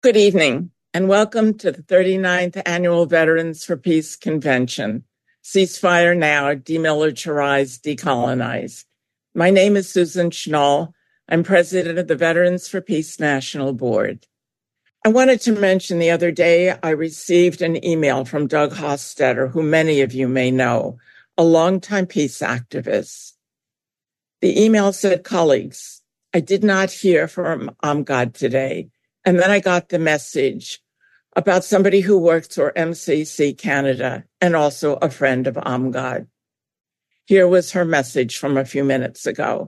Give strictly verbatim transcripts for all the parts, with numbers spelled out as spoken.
Good evening, and welcome to the thirty-ninth Annual Veterans for Peace Convention. Ceasefire now, demilitarize, decolonize. My name is Susan Schnall. I'm president of the Veterans for Peace National Board. I wanted to mention the other day I received an email from Doug Hostetter, who many of you may know, a longtime peace activist. The email said, colleagues, I did not hear from Amgad today. And then I got the message about somebody who works for M C C Canada and also a friend of Amgad. Here was her message from a few minutes ago.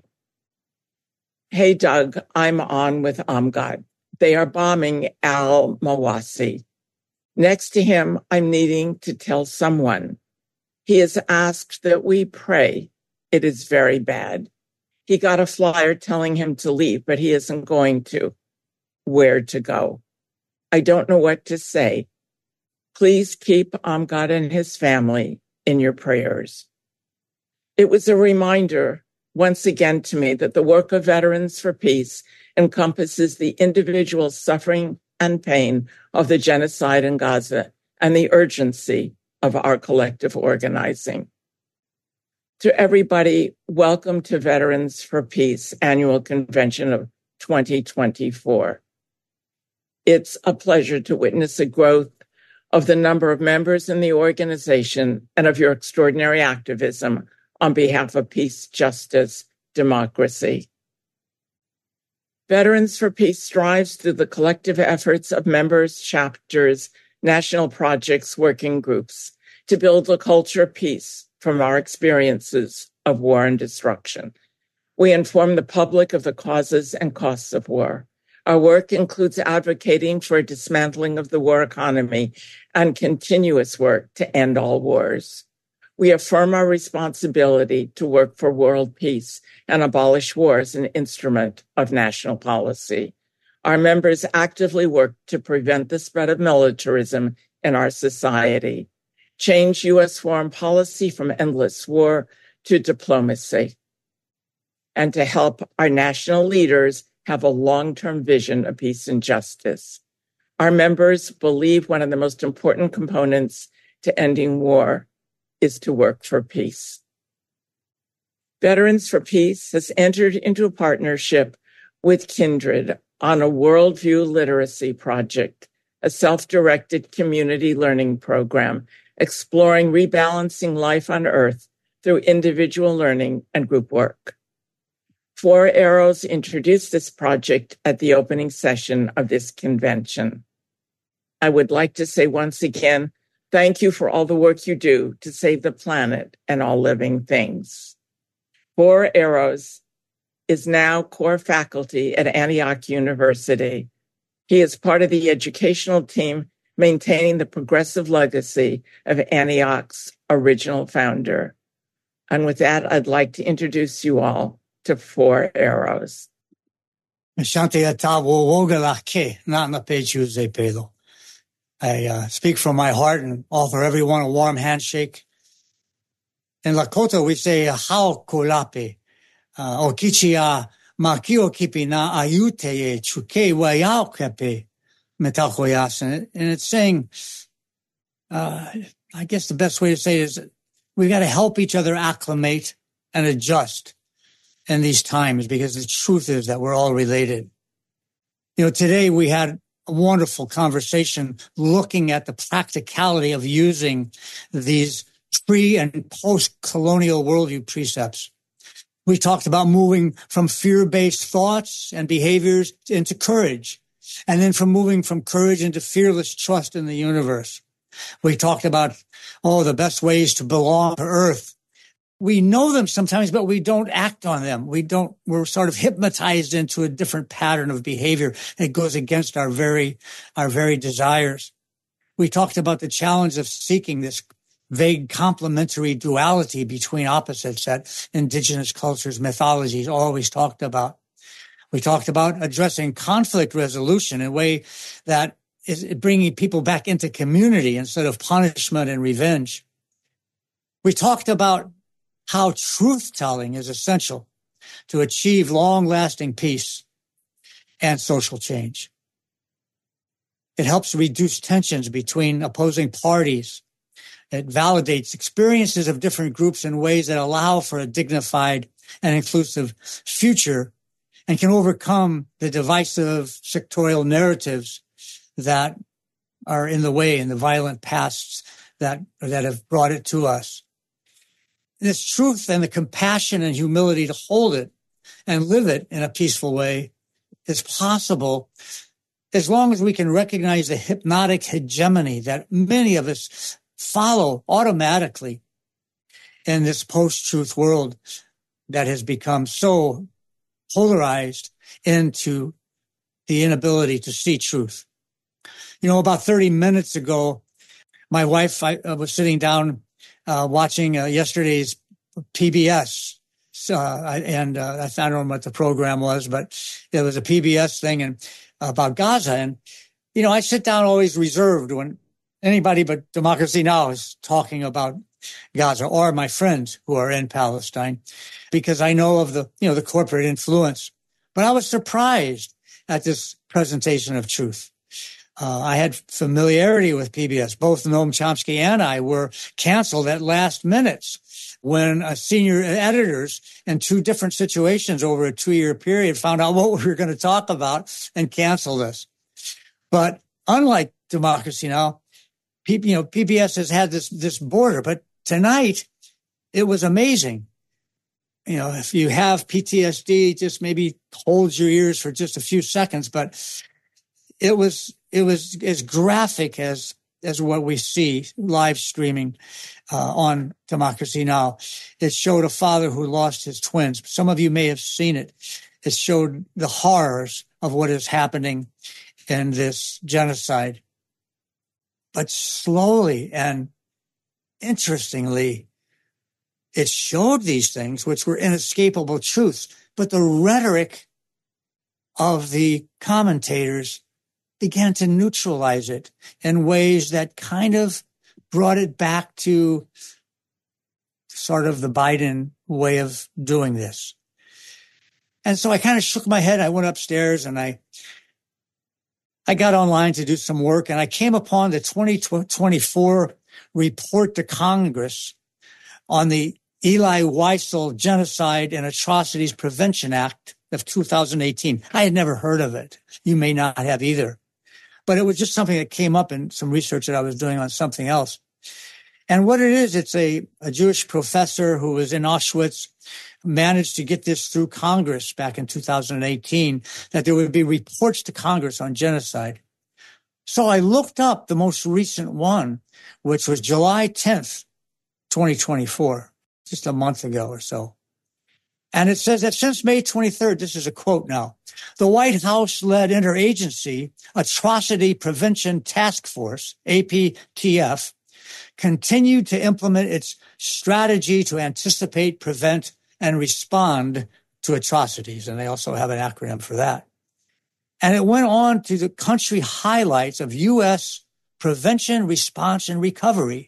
Hey, Doug, I'm on with Amgad. They are bombing Al-Mawasi. Next to him, I'm needing to tell someone. He has asked that we pray. It is very bad. He got a flyer telling him to leave, but he isn't going to. Where to go. I don't know what to say. Please keep Amgad and his family in your prayers. It was a reminder once again to me that the work of Veterans for Peace encompasses the individual suffering and pain of the genocide in Gaza and the urgency of our collective organizing. To everybody, welcome to Veterans for Peace Annual Convention of twenty twenty-four. It's a pleasure to witness the growth of the number of members in the organization and of your extraordinary activism on behalf of peace, justice, democracy. Veterans for Peace strives through the collective efforts of members, chapters, national projects, working groups to build a culture of peace from our experiences of war and destruction. We inform the public of the causes and costs of war. Our work includes advocating for a dismantling of the war economy and continuous work to end all wars. We affirm our responsibility to work for world peace and abolish war as an instrument of national policy. Our members actively work to prevent the spread of militarism in our society, change U S foreign policy from endless war to diplomacy, and to help our national leaders have a long-term vision of peace and justice. Our members believe one of the most important components to ending war is to work for peace. Veterans for Peace has entered into a partnership with Kindred on a worldview literacy project, a self-directed community learning program exploring rebalancing life on Earth through individual learning and group work. Four Arrows introduced this project at the opening session of this convention. I would like to say once again, thank you for all the work you do to save the planet and all living things. Four Arrows is now core faculty at Antioch University. He is part of the educational team maintaining the progressive legacy of Antioch's original founder. And with that, I'd like to introduce you all to Four Arrows. I uh, speak from my heart and offer everyone a warm handshake. In Lakota, we say, hao kolape, okichia makio kipina ayute chuke wayao kepe metahoyas. And it's saying, uh, I guess the best way to say it is we've got to help each other acclimate and adjust in these times, because the truth is that we're all related. You know, today we had a wonderful conversation looking at the practicality of using these pre- and post-colonial worldview precepts. We talked about moving from fear-based thoughts and behaviors into courage, and then from moving from courage into fearless trust in the universe. We talked about, oh, the best ways to belong to Earth. We know them sometimes, but we don't act on them. We don't, we're sort of hypnotized into a different pattern of behavior that goes against our very, our very desires. We talked about the challenge of seeking this vague complementary duality between opposites that indigenous cultures, mythologies always talked about. We talked about addressing conflict resolution in a way that is bringing people back into community instead of punishment and revenge. We talked about how truth-telling is essential to achieve long-lasting peace and social change. It helps reduce tensions between opposing parties. It validates experiences of different groups in ways that allow for a dignified and inclusive future, and can overcome the divisive sectorial narratives that are in the way in the violent pasts that, that have brought it to us. This truth and the compassion and humility to hold it and live it in a peaceful way is possible as long as we can recognize the hypnotic hegemony that many of us follow automatically in this post-truth world that has become so polarized into the inability to see truth. You know, about thirty minutes ago, my wife, I, I was sitting down uh, watching uh, yesterday's P B S. Uh, and uh, I don't know what the program was, but it was a P B S thing and about Gaza. And, you know, I sit down always reserved when anybody but Democracy Now! Is talking about Gaza, or my friends who are in Palestine, because I know of the, you know, the corporate influence. But I was surprised at this presentation of truth. Uh, I had familiarity with P B S. Both Noam Chomsky and I were canceled at last minutes when uh, senior editors in two different situations over a two-year period found out what we were going to talk about and canceled us. But unlike Democracy Now!, P, you know, P B S has had this, this border, but tonight it was amazing. You know, if you have P T S D, just maybe hold your ears for just a few seconds, but it was, it was as graphic as, as what we see live streaming uh, on Democracy Now! It showed a father who lost his twins. Some of you may have seen it. It showed the horrors of what is happening in this genocide. But slowly and interestingly, it showed these things, which were inescapable truths, but the rhetoric of the commentators began to neutralize it in ways that kind of brought it back to sort of the Biden way of doing this. And so I kind of shook my head. I went upstairs and I I got online to do some work, and I came upon the twenty twenty-four report to Congress on the Eli Wiesel Genocide and Atrocities Prevention Act of two thousand eighteen. I had never heard of it. You may not have either. But it was just something that came up in some research that I was doing on something else. And what it is, it's a, a Jewish professor who was in Auschwitz, managed to get this through Congress back in two thousand eighteen, that there would be reports to Congress on genocide. So I looked up the most recent one, which was July tenth, twenty twenty-four, just a month ago or so. And it says that since May twenty-third, this is a quote now, the White House-led interagency Atrocity Prevention Task Force, A P T F, continued to implement its strategy to anticipate, prevent, and respond to atrocities. And they also have an acronym for that. And it went on to the country highlights of U S prevention, response, and recovery.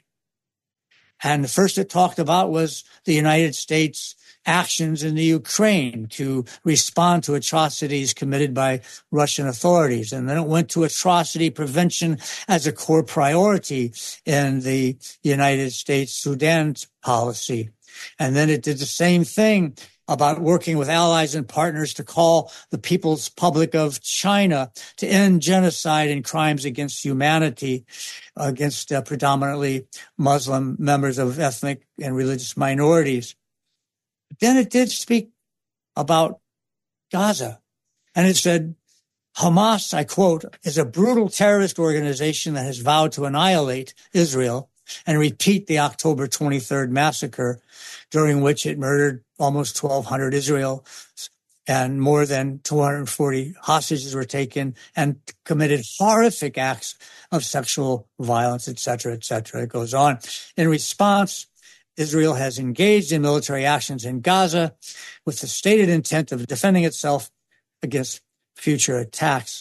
And the first it talked about was the United States actions in the Ukraine to respond to atrocities committed by Russian authorities. And then it went to atrocity prevention as a core priority in the United States Sudan policy. And then it did the same thing about working with allies and partners to call the People's Republic of China to end genocide and crimes against humanity against uh, predominantly Muslim members of ethnic and religious minorities. Then it did speak about Gaza. And it said, Hamas, I quote, is a brutal terrorist organization that has vowed to annihilate Israel and repeat the October twenty-third massacre, during which it murdered almost twelve hundred Israel and more than two hundred forty hostages were taken and committed horrific acts of sexual violence, et cetera, et cetera. It goes on. In response, Israel has engaged in military actions in Gaza with the stated intent of defending itself against future attacks.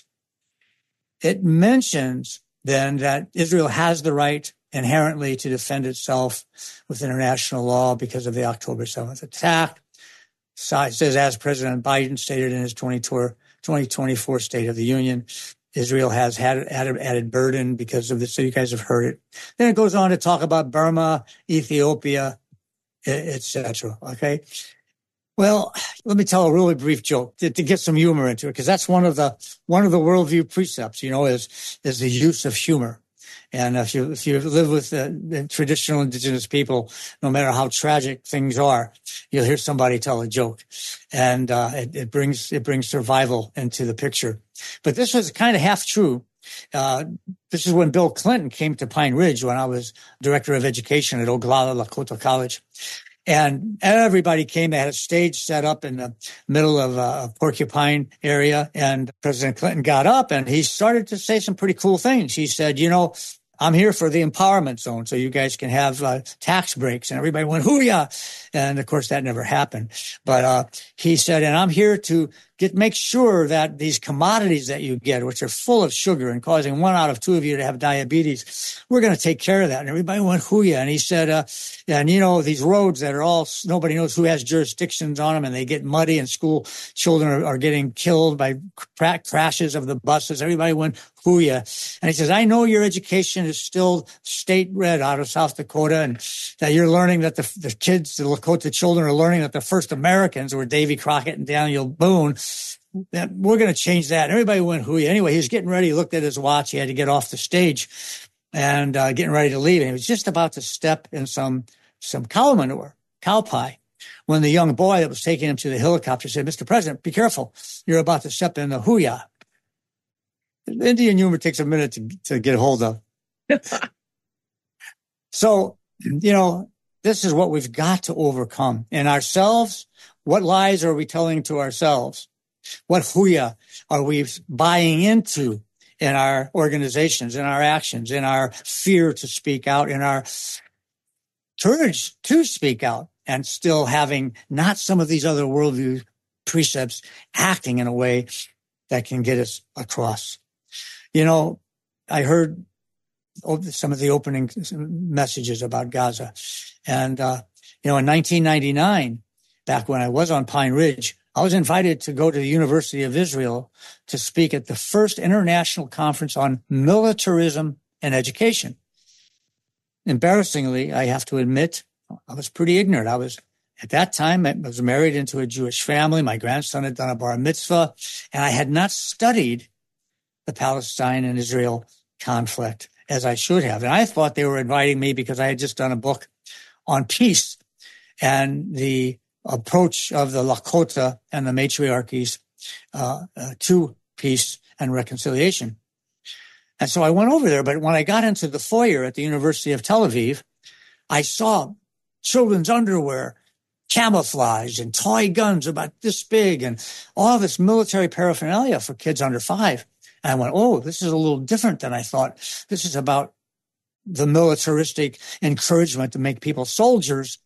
It mentions then that Israel has the right inherently to defend itself with international law because of the October seventh attack. So it says, as President Biden stated in his twenty twenty-four State of the Union, Israel has had added, added burden because of this. So you guys have heard it. Then it goes on to talk about Burma, Ethiopia, et cetera. Okay. Well, let me tell a really brief joke to, to get some humor into it, because that's one of the one of the worldview precepts, you know, is is the use of humor. And if you if you live with the, the traditional indigenous people, no matter how tragic things are, you'll hear somebody tell a joke, and uh, it, it brings it brings survival into the picture. But this was kind of half true. Uh, this is when Bill Clinton came to Pine Ridge when I was director of education at Oglala Lakota College. And everybody came. They had a stage set up in the middle of a Porcupine area. And President Clinton got up and he started to say some pretty cool things. He said, you know, I'm here for the empowerment zone so you guys can have uh, tax breaks. And everybody went, hoo-yah. And of course, that never happened. But uh, he said, and I'm here to get make sure that these commodities that you get, which are full of sugar and causing one out of two of you to have diabetes, we're going to take care of that. And everybody went, hoo-yah. And he said, uh, and you know, these roads that are all, nobody knows who has jurisdictions on them, and they get muddy, and school children are, are getting killed by cra- crashes of the buses. Everybody went, hoo-yah. And he says, I know your education is still state red out of South Dakota, and that you're learning that the, the kids, the Lakota children are learning that the first Americans were Davy Crockett and Daniel Boone. That we're going to change that. And everybody went, hoo-yah. Anyway, he was getting ready. He looked at his watch. He had to get off the stage and uh, getting ready to leave. And he was just about to step in some some cow manure, cow pie, when the young boy that was taking him to the helicopter said, Mister President, be careful. You're about to step in the hoo-yah. Indian humor takes a minute to, to get hold of. So, you know, this is what we've got to overcome. In ourselves, what lies are we telling to ourselves? What hoo-yah are we buying into in our organizations, in our actions, in our fear to speak out, in our courage to speak out, and still having not some of these other worldview precepts acting in a way that can get us across? You know, I heard some of the opening messages about Gaza. And, uh, you know, in nineteen ninety-nine, back when I was on Pine Ridge, I was invited to go to the University of Israel to speak at the first international conference on militarism and education. Embarrassingly, I have to admit, I was pretty ignorant. I was, at that time, I was married into a Jewish family. My grandson had done a bar mitzvah, and I had not studied the Palestine and Israel conflict as I should have. And I thought they were inviting me because I had just done a book on peace and the approach of the Lakota and the matriarchies uh, uh, to peace and reconciliation. And so I went over there, but when I got into the foyer at the University of Tel Aviv, I saw children's underwear, camouflage, and toy guns about this big, and all this military paraphernalia for kids under five. And I went, oh, this is a little different than I thought. This is about the militaristic encouragement to make people soldiers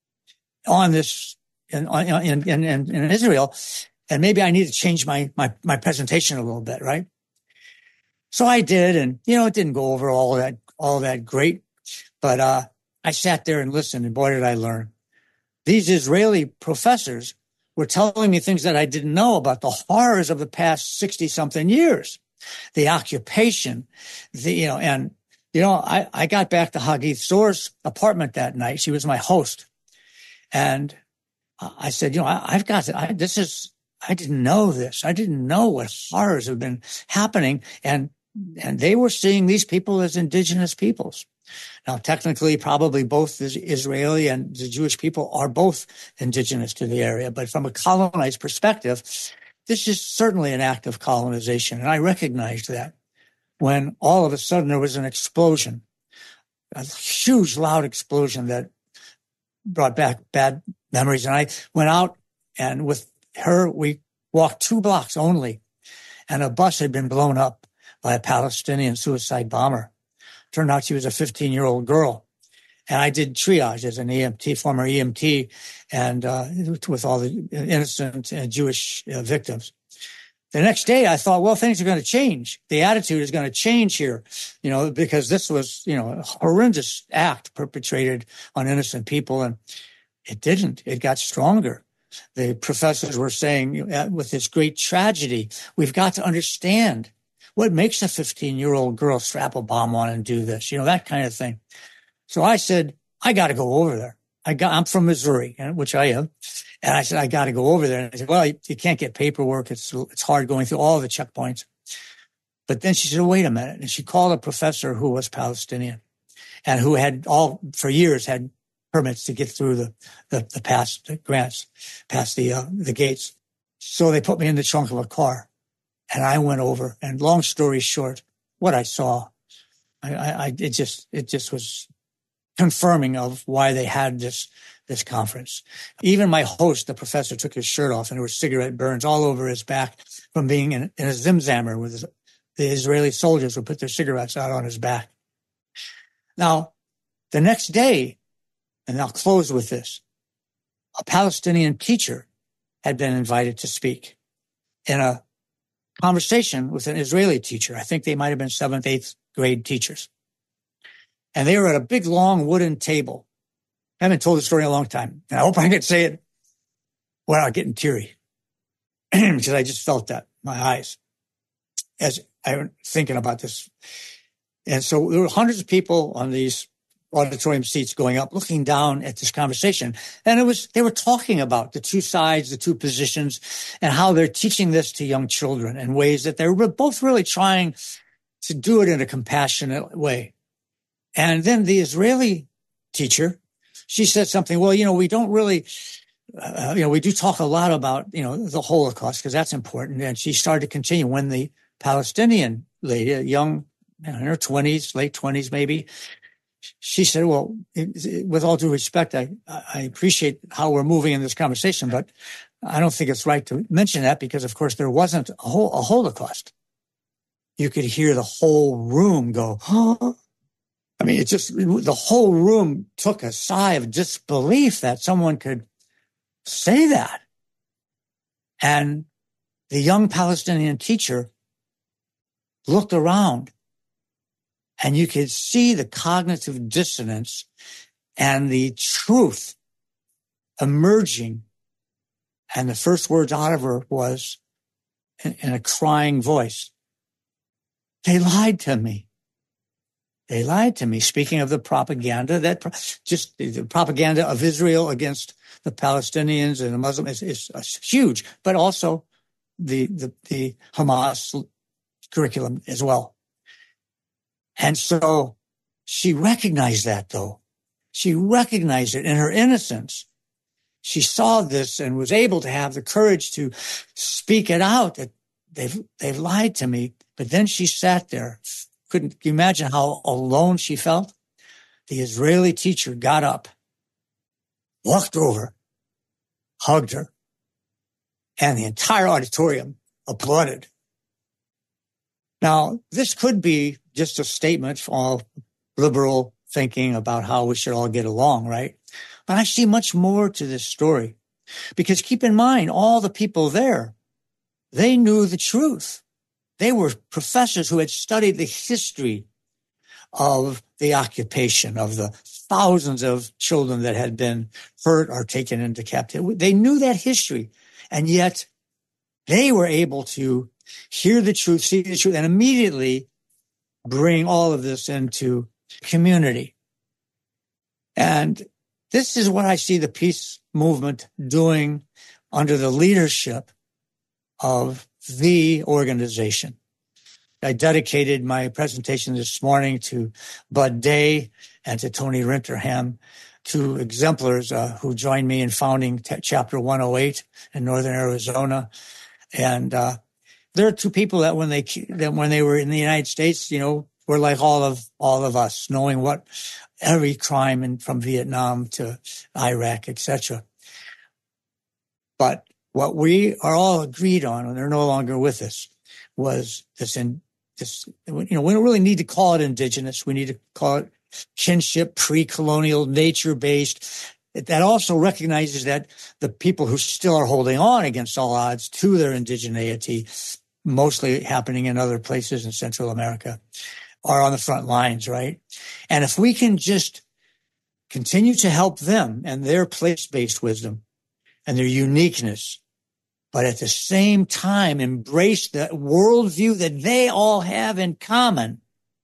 on this in, in, in, in, in Israel. And maybe I need to change my, my, my presentation a little bit, right? So I did. And, you know, it didn't go over all that, all that great, but, uh, I sat there and listened, and boy, did I learn. These Israeli professors were telling me things that I didn't know about the horrors of the past sixty something years, the occupation, the, you know, and, you know, I, I got back to Hagith Zor's apartment that night. She was my host. And I said, you know, I, I've got to, I, this is, I didn't know this. I didn't know what horrors have been happening. And, and they were seeing these people as indigenous peoples. Now, technically, probably both the Israeli and the Jewish people are both indigenous to the area. But from a colonized perspective, this is certainly an act of colonization. And I recognized that when all of a sudden there was an explosion, a huge, loud explosion that brought back bad memories. And I went out, and with her, we walked two blocks only, and a bus had been blown up by a Palestinian suicide bomber. Turned out she was a fifteen-year-old girl. And I did triage as an E M T, former E M T, and uh, with all the innocent uh, Jewish uh, victims. The next day, I thought, well, things are going to change. The attitude is going to change here, you know, because this was, you know, a horrendous act perpetrated on innocent people. And it didn't. It got stronger. The professors were saying, with this great tragedy, we've got to understand what makes a fifteen-year-old girl strap a bomb on and do this? You know, that kind of thing. So I said, I got to go over there. I got, I'm from Missouri, which I am. And I said, I got to go over there. And I said, well, you, you can't get paperwork. It's, it's hard going through all the checkpoints. But then she said, wait a minute. And she called a professor who was Palestinian and who had all, for years, had permits to get through the, the, the pass, the grants, past the, uh, the gates. So they put me in the trunk of a car and I went over. And long story short, what I saw, I, I, it just, it just was confirming of why they had this, this conference. Even my host, the professor, took his shirt off and there were cigarette burns all over his back from being in, in a Zimzammer with his, the Israeli soldiers would put their cigarettes out on his back. Now, the next day, and I'll close with this, a Palestinian teacher had been invited to speak in a conversation with an Israeli teacher. I think they might have been seventh, eighth grade teachers. And they were at a big, long wooden table. I haven't told the story in a long time. And I hope I can say it without getting teary because I just felt that in my eyes as I was thinking about this. And so there were hundreds of people on these auditorium seats going up, looking down at this conversation. And it was, they were talking about the two sides, the two positions, and how they're teaching this to young children in ways that they're both really trying to do it in a compassionate way. And then the Israeli teacher, she said something, well, you know, we don't really, uh, you know, we do talk a lot about, you know, the Holocaust because that's important. And she started to continue when the Palestinian lady, a young, you know, in her twenties, late twenties maybe, she said, well, it, it, with all due respect, I, I appreciate how we're moving in this conversation, but I don't think it's right to mention that because, of course, there wasn't a, whole, a Holocaust. You could hear the whole room go, oh. I mean, it just, the whole room took a sigh of disbelief that someone could say that. And the young Palestinian teacher looked around and you could see the cognitive dissonance and the truth emerging. And the first words out of her was in, in a crying voice, they lied to me. They lied to me. Speaking of the propaganda, that just the propaganda of Israel against the Palestinians and the Muslims is, is huge, but also the, the, the Hamas curriculum as well. And so she recognized that, though. She recognized it in her innocence. She saw this and was able to have the courage to speak it out that they've, they've lied to me. But then she sat there. Couldn't you imagine how alone she felt? The Israeli teacher got up, walked over, hugged her, and the entire auditorium applauded. Now, this could be just a statement for all liberal thinking about how we should all get along, right? But I see much more to this story. Because keep in mind, all the people there, they knew the truth. They were professors who had studied the history of the occupation, of the thousands of children that had been hurt or taken into captivity. They knew that history, and yet they were able to hear the truth, see the truth, and immediately bring all of this into community. And this is what I see the peace movement doing under the leadership of the organization. I dedicated my presentation this morning to Bud Day and to Tony Rinterham, two exemplars uh, who joined me in founding t- Chapter one oh eight in Northern Arizona. And uh, there are two people that when they that when they were in the United States, you know, were like all of all of us, knowing what every crime in, from Vietnam to Iraq, et cetera. But what we are all agreed on, and they're no longer with us, was this, in, this, you know, we don't really need to call it indigenous. We need to call it kinship, pre-colonial, nature-based. That also recognizes that the people who still are holding on against all odds to their indigeneity, mostly happening in other places in Central America, are on the front lines, right? And if we can just continue to help them and their place-based wisdom and their uniqueness, but at the same time embrace the worldview that they all have in common,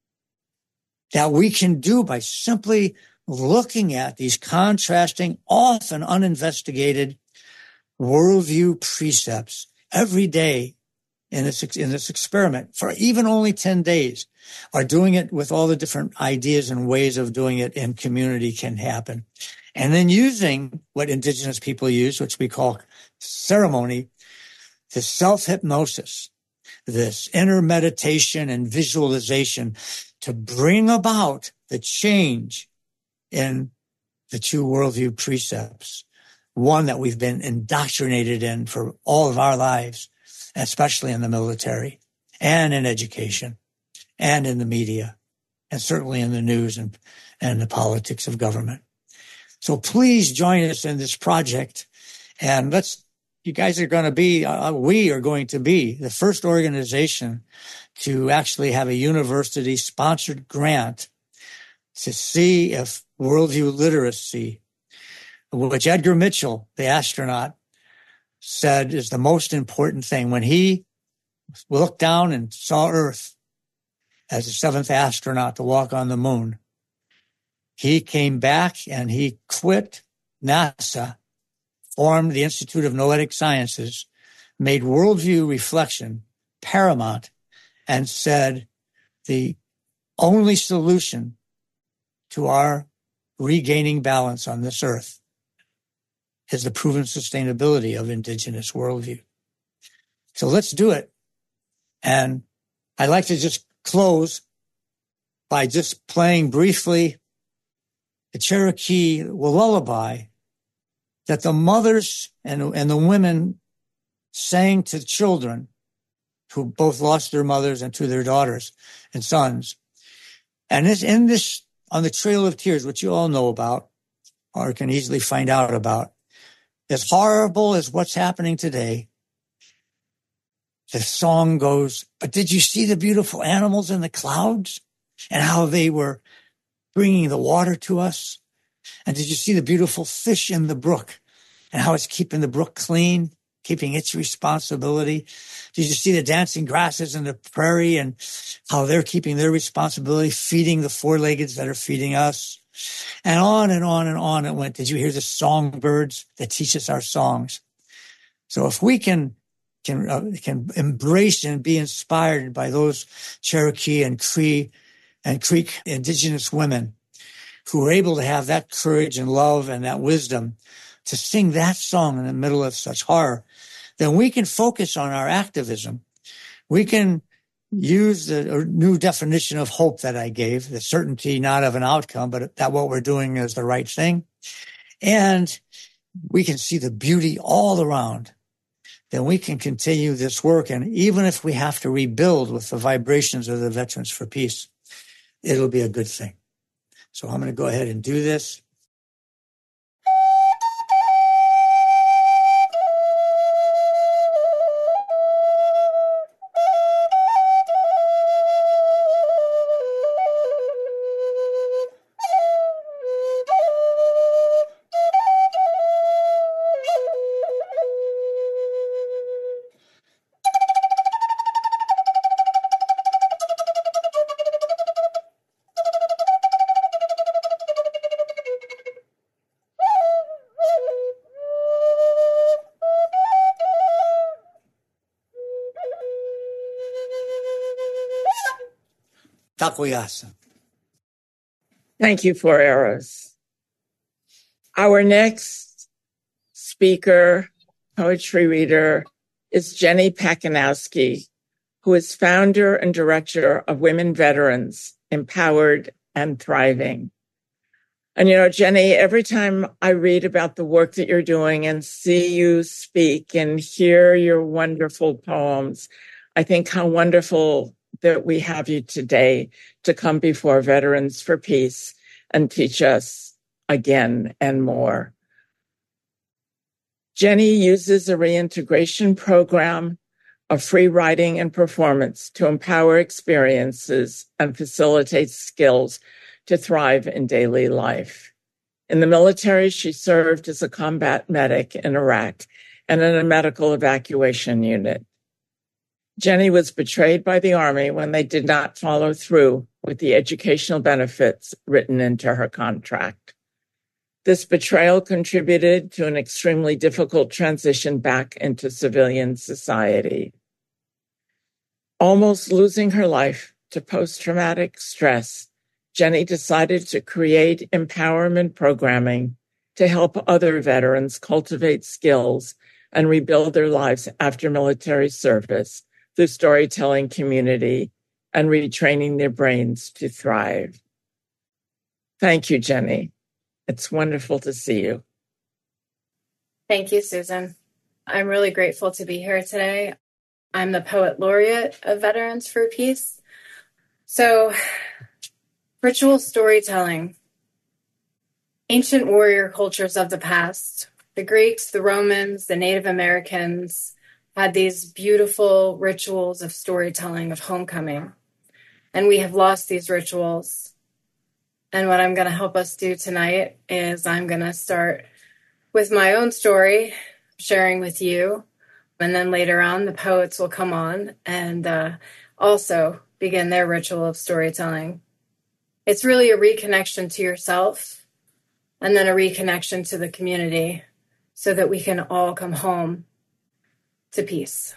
that we can do by simply looking at these contrasting, often uninvestigated worldview precepts every day in this, in this experiment for even only ten days, or doing it with all the different ideas and ways of doing it in community can happen. And then using what indigenous people use, which we call ceremony, to self-hypnosis, this inner meditation and visualization to bring about the change in the two worldview precepts, one that we've been indoctrinated in for all of our lives, especially in the military and in education and in the media and certainly in the news and, and the politics of government. So please join us in this project, and let's, you guys are going to be, uh, we are going to be the first organization to actually have a university sponsored grant to see if worldview literacy, which Edgar Mitchell, the astronaut, said is the most important thing. When he looked down and saw Earth as the seventh astronaut to walk on the moon, he came back and he quit NASA, formed the Institute of Noetic Sciences, made worldview reflection paramount, and said the only solution to our regaining balance on this earth is the proven sustainability of indigenous worldview. So let's do it. And I'd like to just close by just playing briefly the Cherokee lullaby that the mothers and, and the women sang to children who both lost their mothers and to their daughters and sons. And this, in this, on the Trail of Tears, which you all know about or can easily find out about, as horrible as what's happening today, the song goes, but did you see the beautiful animals in the clouds and how they were bringing the water to us? And did you see the beautiful fish in the brook and how it's keeping the brook clean, keeping its responsibility? Did you see the dancing grasses in the prairie and how they're keeping their responsibility, feeding the four-leggeds that are feeding us? And on and on and on it went. Did you hear the songbirds that teach us our songs? So if we can can uh, can embrace and be inspired by those Cherokee and Cree and Creek indigenous women who were able to have that courage and love and that wisdom to sing that song in the middle of such horror, then we can focus on our activism. We can use the new definition of hope that I gave, the certainty not of an outcome, but that what we're doing is the right thing. And we can see the beauty all around. Then we can continue this work. And even if we have to rebuild with the vibrations of the Veterans for Peace, it'll be a good thing. So I'm going to go ahead and do this. Takoyasa. Thank you for Eros. Our next speaker, poetry reader, is Jenny Pakinowski, who is founder and director of Women Veterans, Empowered and Thriving. And, you know, Jenny, every time I read about the work that you're doing and see you speak and hear your wonderful poems, I think how wonderful that we have you today to come before Veterans for Peace and teach us again and more. Jenny uses a reintegration program of free writing and performance to empower experiences and facilitate skills to thrive in daily life. In the military, she served as a combat medic in Iraq and in a medical evacuation unit. Jenny was betrayed by the Army when they did not follow through with the educational benefits written into her contract. This betrayal contributed to an extremely difficult transition back into civilian society. Almost losing her life to post-traumatic stress, Jenny decided to create empowerment programming to help other veterans cultivate skills and rebuild their lives after military service through storytelling community and retraining their brains to thrive. Thank you, Jenny. It's wonderful to see you. Thank you, Susan. I'm really grateful to be here today. I'm the Poet Laureate of Veterans for Peace. So, ritual storytelling. Ancient warrior cultures of the past, the Greeks, the Romans, the Native Americans, had these beautiful rituals of storytelling, of homecoming. And we have lost these rituals. And what I'm going to help us do tonight is I'm going to start with my own story, sharing with you. And then later on, the poets will come on and uh, also begin their ritual of storytelling. It's really a reconnection to yourself and then a reconnection to the community so that we can all come home to peace.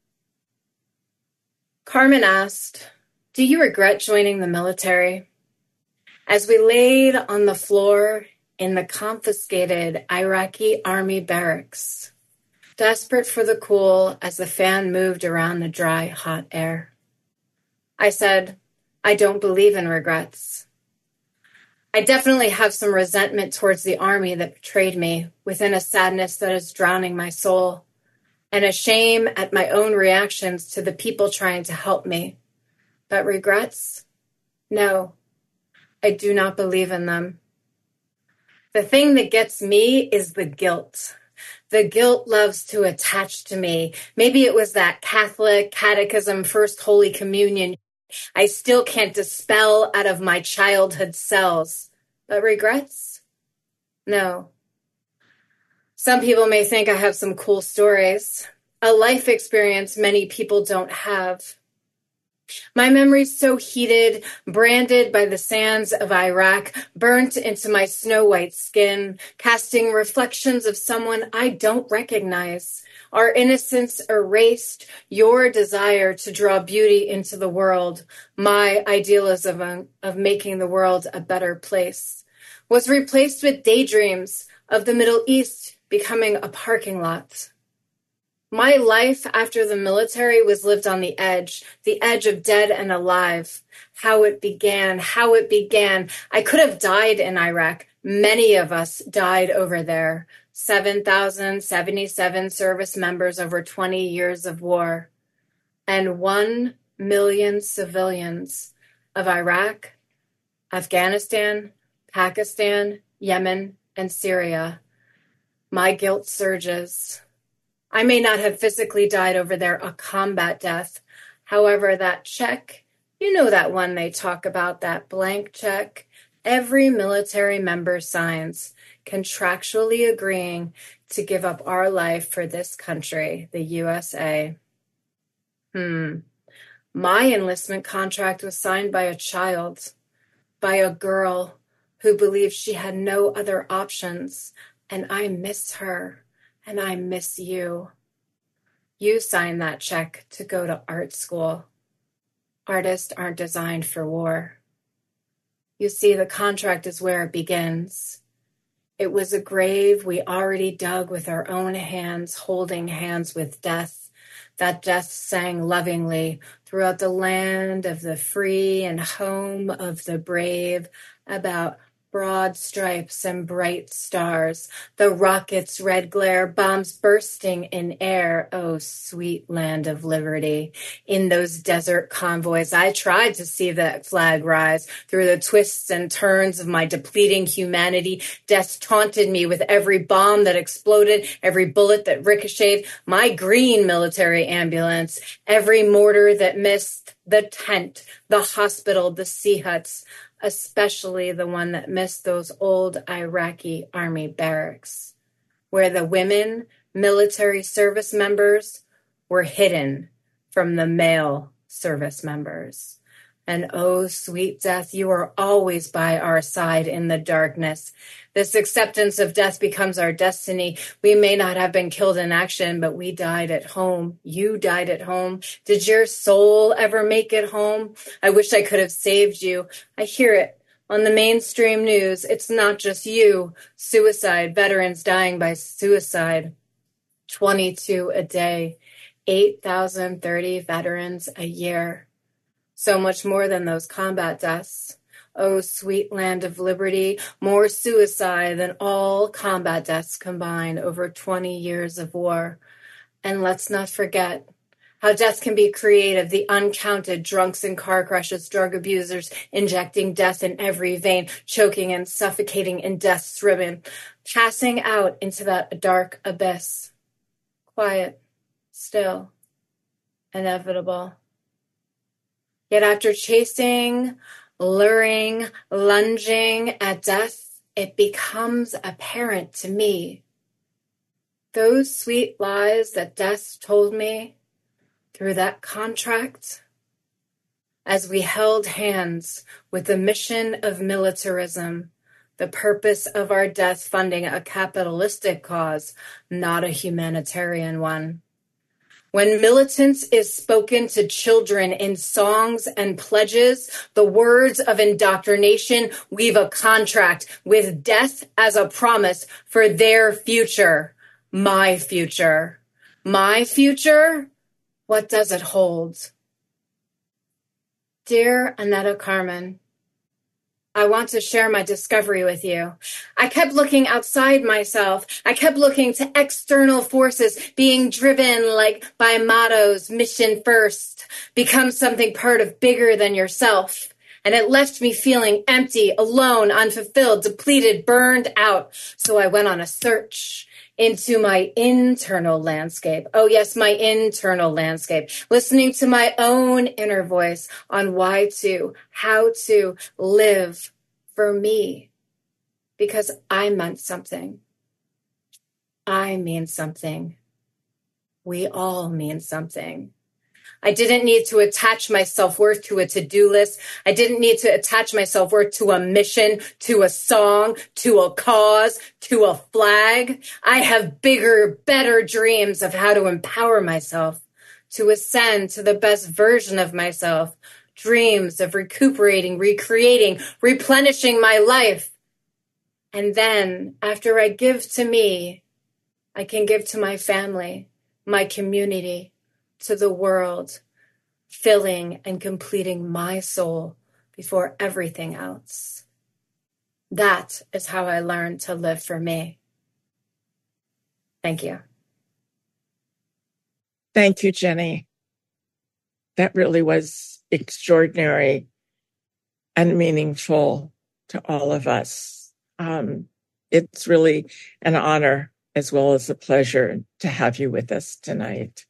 Carmen asked, "Do you regret joining the military?" As we laid on the floor in the confiscated Iraqi army barracks, desperate for the cool as the fan moved around the dry, hot air, I said, I don't believe in regrets. I definitely have some resentment towards the army that betrayed me, within a sadness that is drowning my soul, and a shame at my own reactions to the people trying to help me. But regrets? No. I do not believe in them. The thing that gets me is the guilt. The guilt loves to attach to me. Maybe it was that Catholic catechism, First Holy Communion. I still can't dispel out of my childhood cells. But regrets? No. Some people may think I have some cool stories, a life experience many people don't have. My memory's so heated, branded by the sands of Iraq, burnt into my snow-white skin, casting reflections of someone I don't recognize. Our innocence erased, your desire to draw beauty into the world, my idealism of, of making the world a better place, was replaced with daydreams of the Middle East becoming a parking lot. My life after the military was lived on the edge, the edge of dead and alive. How it began, how it began. I could have died in Iraq. Many of us died over there. seven thousand seventy-seven service members over twenty years of war. And one million civilians of Iraq, Afghanistan, Pakistan, Yemen, and Syria. My guilt surges. I may not have physically died over there a combat death. However, that check, you know that one they talk about, that blank check, every military member signs, contractually agreeing to give up our life for this country, the U S A. Hmm. My enlistment contract was signed by a child, by a girl who believed she had no other options, and I miss her. And I miss you. You signed that check to go to art school. Artists aren't designed for war. You see, the contract is where it begins. It was a grave we already dug with our own hands, holding hands with death. That death sang lovingly throughout the land of the free and home of the brave about broad stripes and bright stars, the rockets' red glare, bombs bursting in air. Oh, sweet land of liberty. In those desert convoys, I tried to see that flag rise through the twists and turns of my depleting humanity. Death taunted me with every bomb that exploded, every bullet that ricocheted, my green military ambulance, every mortar that missed the tent, the hospital, the sea huts, especially the one that missed those old Iraqi army barracks, where the women military service members were hidden from the male service members. And oh, sweet death, you are always by our side in the darkness. This acceptance of death becomes our destiny. We may not have been killed in action, but we died at home. You died at home. Did your soul ever make it home? I wish I could have saved you. I hear it on the mainstream news. It's not just you. Suicide, veterans dying by suicide. twenty-two a day, eight thousand thirty veterans a year. So much more than those combat deaths. Oh, sweet land of liberty, more suicide than all combat deaths combined over twenty years of war. And let's not forget how death can be creative, the uncounted drunks in car crashes, drug abusers injecting death in every vein, choking and suffocating in death's ribbon, passing out into that dark abyss. Quiet, still, inevitable. Yet after chasing, luring, lunging at death, it becomes apparent to me. Those sweet lies that death told me through that contract, as we held hands with the mission of militarism, the purpose of our death funding a capitalistic cause, not a humanitarian one. When militance is spoken to children in songs and pledges, the words of indoctrination weave a contract with death as a promise for their future, my future. My future? What does it hold? Dear Annetta Carmen, I want to share my discovery with you. I kept looking outside myself. I kept looking to external forces, being driven like by mottos, mission first, become something part of bigger than yourself. And it left me feeling empty, alone, unfulfilled, depleted, burned out. So I went on a search into my internal landscape. Oh yes, my internal landscape, listening to my own inner voice on why to, how to live for me, because I meant something. I mean something. We all mean something. I didn't need to attach my self-worth to a to-do list. I didn't need to attach my self-worth to a mission, to a song, to a cause, to a flag. I have bigger, better dreams of how to empower myself, to ascend to the best version of myself, dreams of recuperating, recreating, replenishing my life. And then, after I give to me, I can give to my family, my community, to the world, filling and completing my soul before everything else. That is how I learned to live for me. Thank you. Thank you, Jenny. That really was extraordinary and meaningful to all of us. Um, it's really an honor as well as a pleasure to have you with us tonight.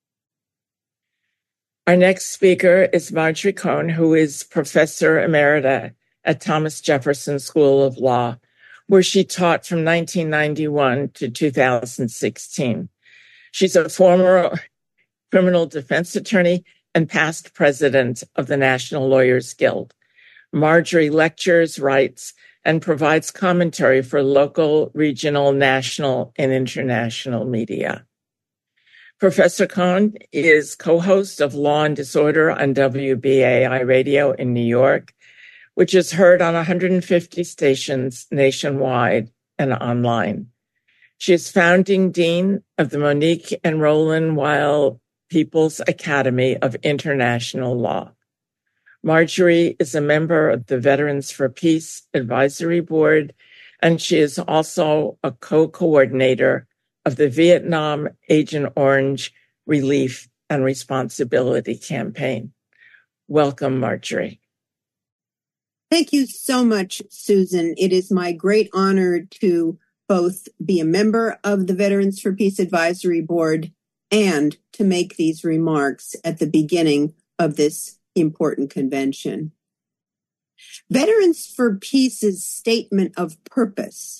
Our next speaker is Marjorie Cohn, who is Professor Emerita at Thomas Jefferson School of Law, where she taught from nineteen ninety-one to two thousand sixteen. She's a former criminal defense attorney and past president of the National Lawyers Guild. Marjorie lectures, writes, and provides commentary for local, regional, national, and international media. Professor Cohn is co-host of Law and Disorder on W B A I Radio in New York, which is heard on one hundred fifty stations nationwide and online. She is founding dean of the Monique and Roland Weil People's Academy of International Law. Marjorie is a member of the Veterans for Peace Advisory Board, and she is also a co-coordinator of the Vietnam Agent Orange Relief and Responsibility Campaign. Welcome, Marjorie. Thank you so much, Susan. It is my great honor to both be a member of the Veterans for Peace Advisory Board and to make these remarks at the beginning of this important convention. Veterans for Peace's statement of purpose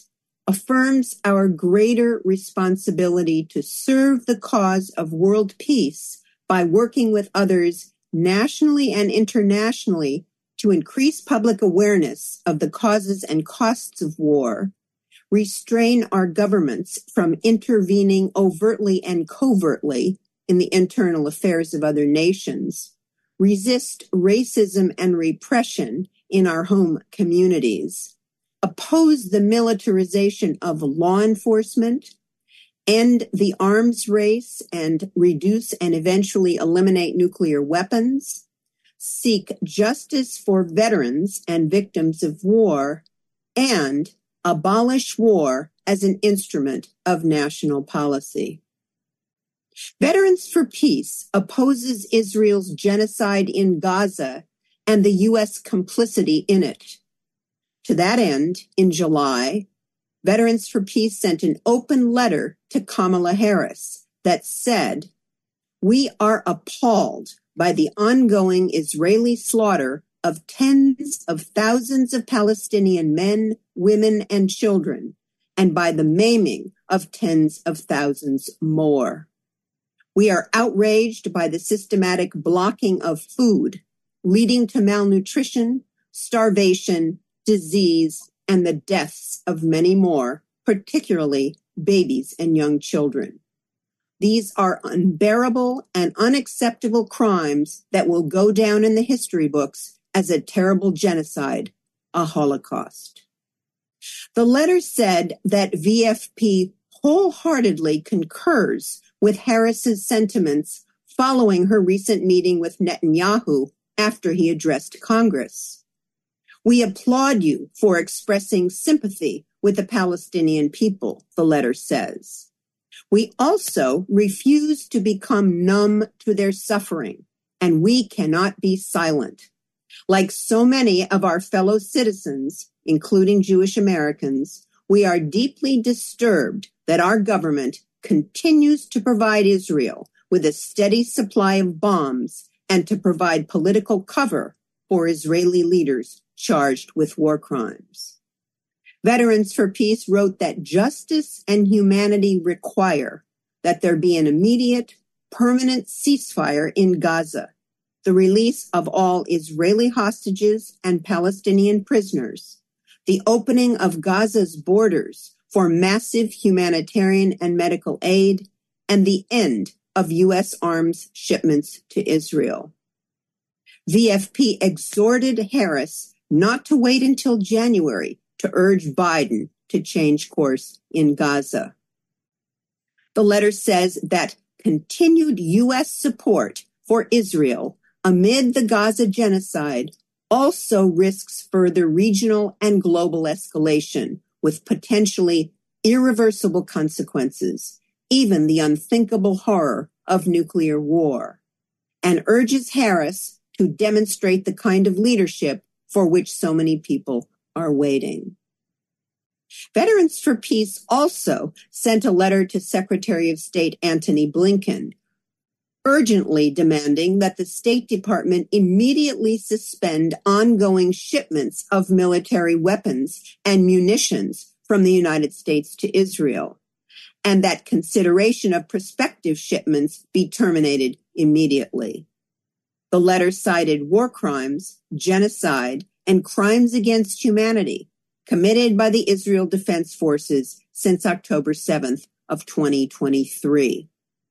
affirms our greater responsibility to serve the cause of world peace by working with others nationally and internationally to increase public awareness of the causes and costs of war, restrain our governments from intervening overtly and covertly in the internal affairs of other nations, resist racism and repression in our home communities, oppose the militarization of law enforcement, end the arms race and reduce and eventually eliminate nuclear weapons, seek justice for veterans and victims of war, and abolish war as an instrument of national policy. Veterans for Peace opposes Israel's genocide in Gaza and the U S complicity in it. To that end, in July, Veterans for Peace sent an open letter to Kamala Harris that said, "We are appalled by the ongoing Israeli slaughter of tens of thousands of Palestinian men, women, and children, and by the maiming of tens of thousands more. We are outraged by the systematic blocking of food, leading to malnutrition, starvation, disease, and the deaths of many more, particularly babies and young children. These are unbearable and unacceptable crimes that will go down in the history books as a terrible genocide, a Holocaust." The letter said that V F P wholeheartedly concurs with Harris's sentiments following her recent meeting with Netanyahu after he addressed Congress. "We applaud you for expressing sympathy with the Palestinian people," the letter says. "We also refuse to become numb to their suffering, and we cannot be silent. Like so many of our fellow citizens, including Jewish Americans, we are deeply disturbed that our government continues to provide Israel with a steady supply of bombs and to provide political cover for Israeli leaders charged with war crimes." Veterans for Peace wrote that justice and humanity require that there be an immediate, permanent ceasefire in Gaza, the release of all Israeli hostages and Palestinian prisoners, the opening of Gaza's borders for massive humanitarian and medical aid, and the end of U S arms shipments to Israel. V F P exhorted Harris not to wait until January to urge Biden to change course in Gaza. The letter says that continued U S support for Israel amid the Gaza genocide also risks further regional and global escalation with potentially irreversible consequences, even the unthinkable horror of nuclear war, and urges Harris to demonstrate the kind of leadership for which so many people are waiting. Veterans for Peace also sent a letter to Secretary of State Antony Blinken, urgently demanding that the State Department immediately suspend ongoing shipments of military weapons and munitions from the United States to Israel, and that consideration of prospective shipments be terminated immediately. The letter cited war crimes, genocide, and crimes against humanity committed by the Israel Defense Forces since October seventh of twenty twenty-three.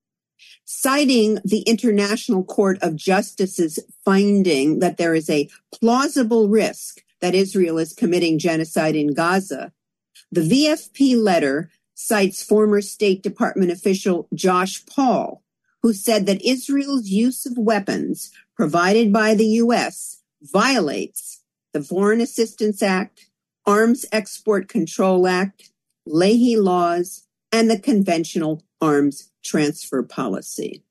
Citing the International Court of Justice's finding that there is a plausible risk that Israel is committing genocide in Gaza, the V F P letter cites former State Department official Josh Paul, who said that Israel's use of weapons provided by the U S violates the Foreign Assistance Act, Arms Export Control Act, Leahy laws, and the Conventional Arms Transfer Policy.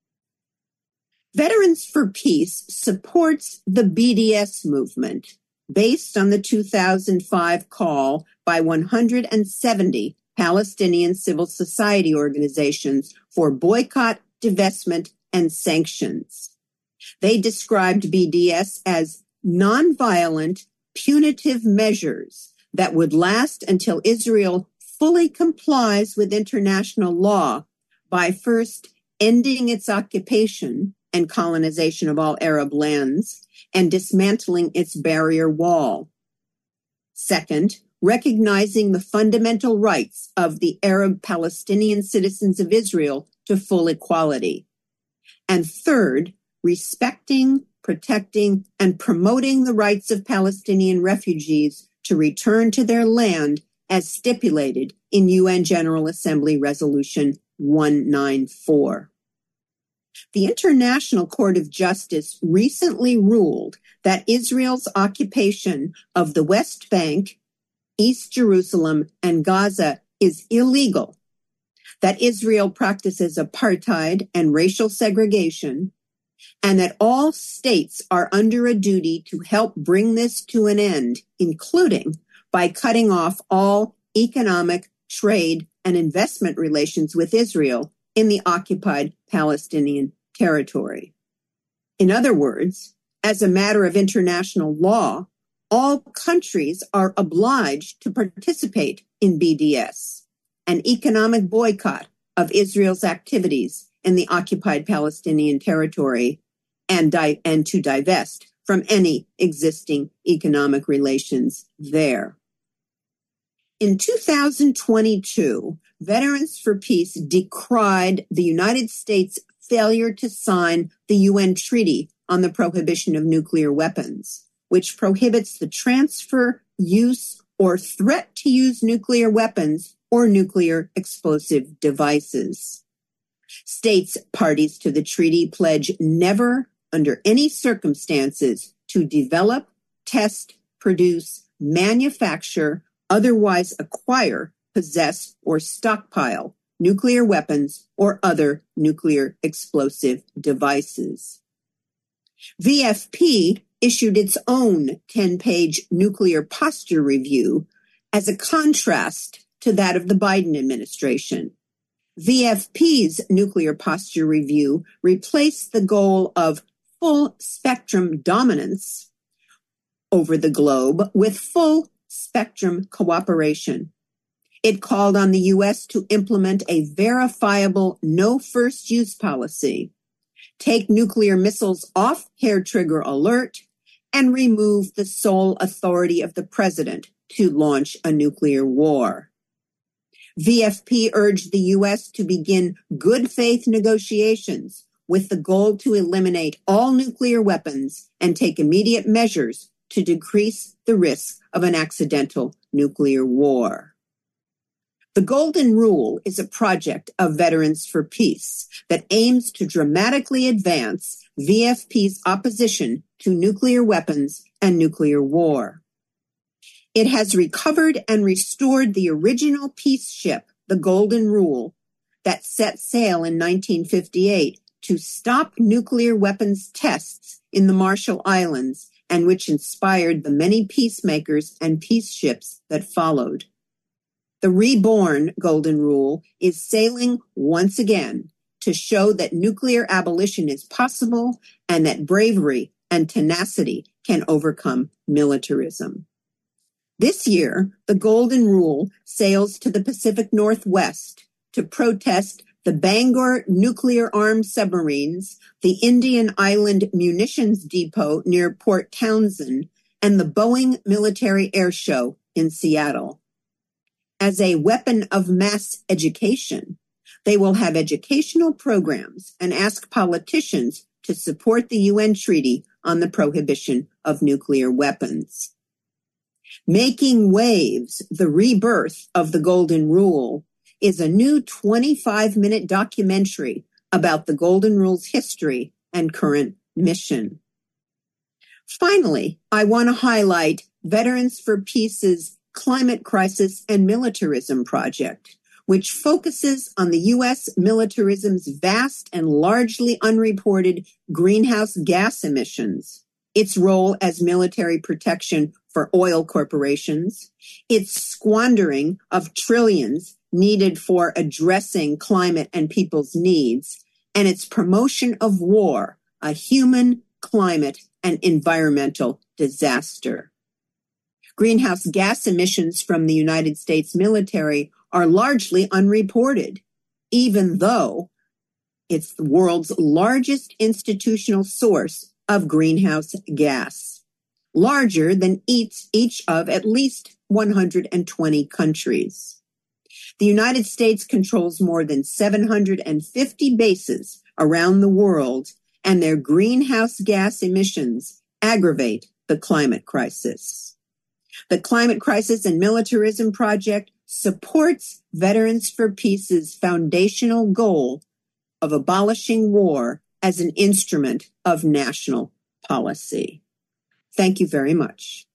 Veterans for Peace supports the B D S movement based on the two thousand five call by one hundred seventy Palestinian civil society organizations for boycott, divestment, and sanctions. They described B D S as nonviolent, punitive measures that would last until Israel fully complies with international law by first ending its occupation and colonization of all Arab lands and dismantling its barrier wall. Second, recognizing the fundamental rights of the Arab Palestinian citizens of Israel to full equality. And third, respecting, protecting, and promoting the rights of Palestinian refugees to return to their land as stipulated in U N General Assembly Resolution one ninety-four. The International Court of Justice recently ruled that Israel's occupation of the West Bank, East Jerusalem, and Gaza is illegal, that Israel practices apartheid and racial segregation, and that all states are under a duty to help bring this to an end, including by cutting off all economic, trade, and investment relations with Israel in the occupied Palestinian territory. In other words, as a matter of international law, all countries are obliged to participate in B D S, an economic boycott of Israel's activities in the occupied Palestinian territory, and, di- and to divest from any existing economic relations there. In two thousand twenty-two, Veterans for Peace decried the United States' failure to sign the U N Treaty on the Prohibition of Nuclear Weapons, which prohibits the transfer, use, or threat to use nuclear weapons or nuclear explosive devices. States parties to the treaty pledge never, under any circumstances, to develop, test, produce, manufacture, otherwise acquire, possess, or stockpile nuclear weapons or other nuclear explosive devices. V F P issued its own ten-page nuclear posture review as a contrast to that of the Biden administration. V F P's nuclear posture review replaced the goal of full spectrum dominance over the globe with full spectrum cooperation. It called on the U S to implement a verifiable no first use policy, take nuclear missiles off hair trigger alert, and remove the sole authority of the president to launch a nuclear war. V F P urged the U S to begin good faith negotiations with the goal to eliminate all nuclear weapons and take immediate measures to decrease the risk of an accidental nuclear war. The Golden Rule is a project of Veterans for Peace that aims to dramatically advance V F P's opposition to nuclear weapons and nuclear war. It has recovered and restored the original peace ship, the Golden Rule, that set sail in nineteen fifty-eight to stop nuclear weapons tests in the Marshall Islands and which inspired the many peacemakers and peace ships that followed. The reborn Golden Rule is sailing once again to show that nuclear abolition is possible and that bravery and tenacity can overcome militarism. This year, the Golden Rule sails to the Pacific Northwest to protest the Bangor nuclear-armed submarines, the Indian Island Munitions Depot near Port Townsend, and the Boeing Military Air Show in Seattle. As a weapon of mass education, they will have educational programs and ask politicians to support the U N Treaty on the Prohibition of Nuclear Weapons. Making Waves, the Rebirth of the Golden Rule, is a new twenty-five minute documentary about the Golden Rule's history and current mission. Finally, I want to highlight Veterans for Peace's Climate Crisis and Militarism Project, which focuses on the U S militarism's vast and largely unreported greenhouse gas emissions, its role as military protection for oil corporations, its squandering of trillions needed for addressing climate and people's needs, and its promotion of war, a human, climate, and environmental disaster. Greenhouse gas emissions from the United States military are largely unreported, even though it's the world's largest institutional source of greenhouse gas, larger than each, each of at least one hundred twenty countries. The United States controls more than seven hundred fifty bases around the world, and their greenhouse gas emissions aggravate the climate crisis. The Climate Crisis and Militarism Project supports Veterans for Peace's foundational goal of abolishing war as an instrument of national policy. Thank you very much.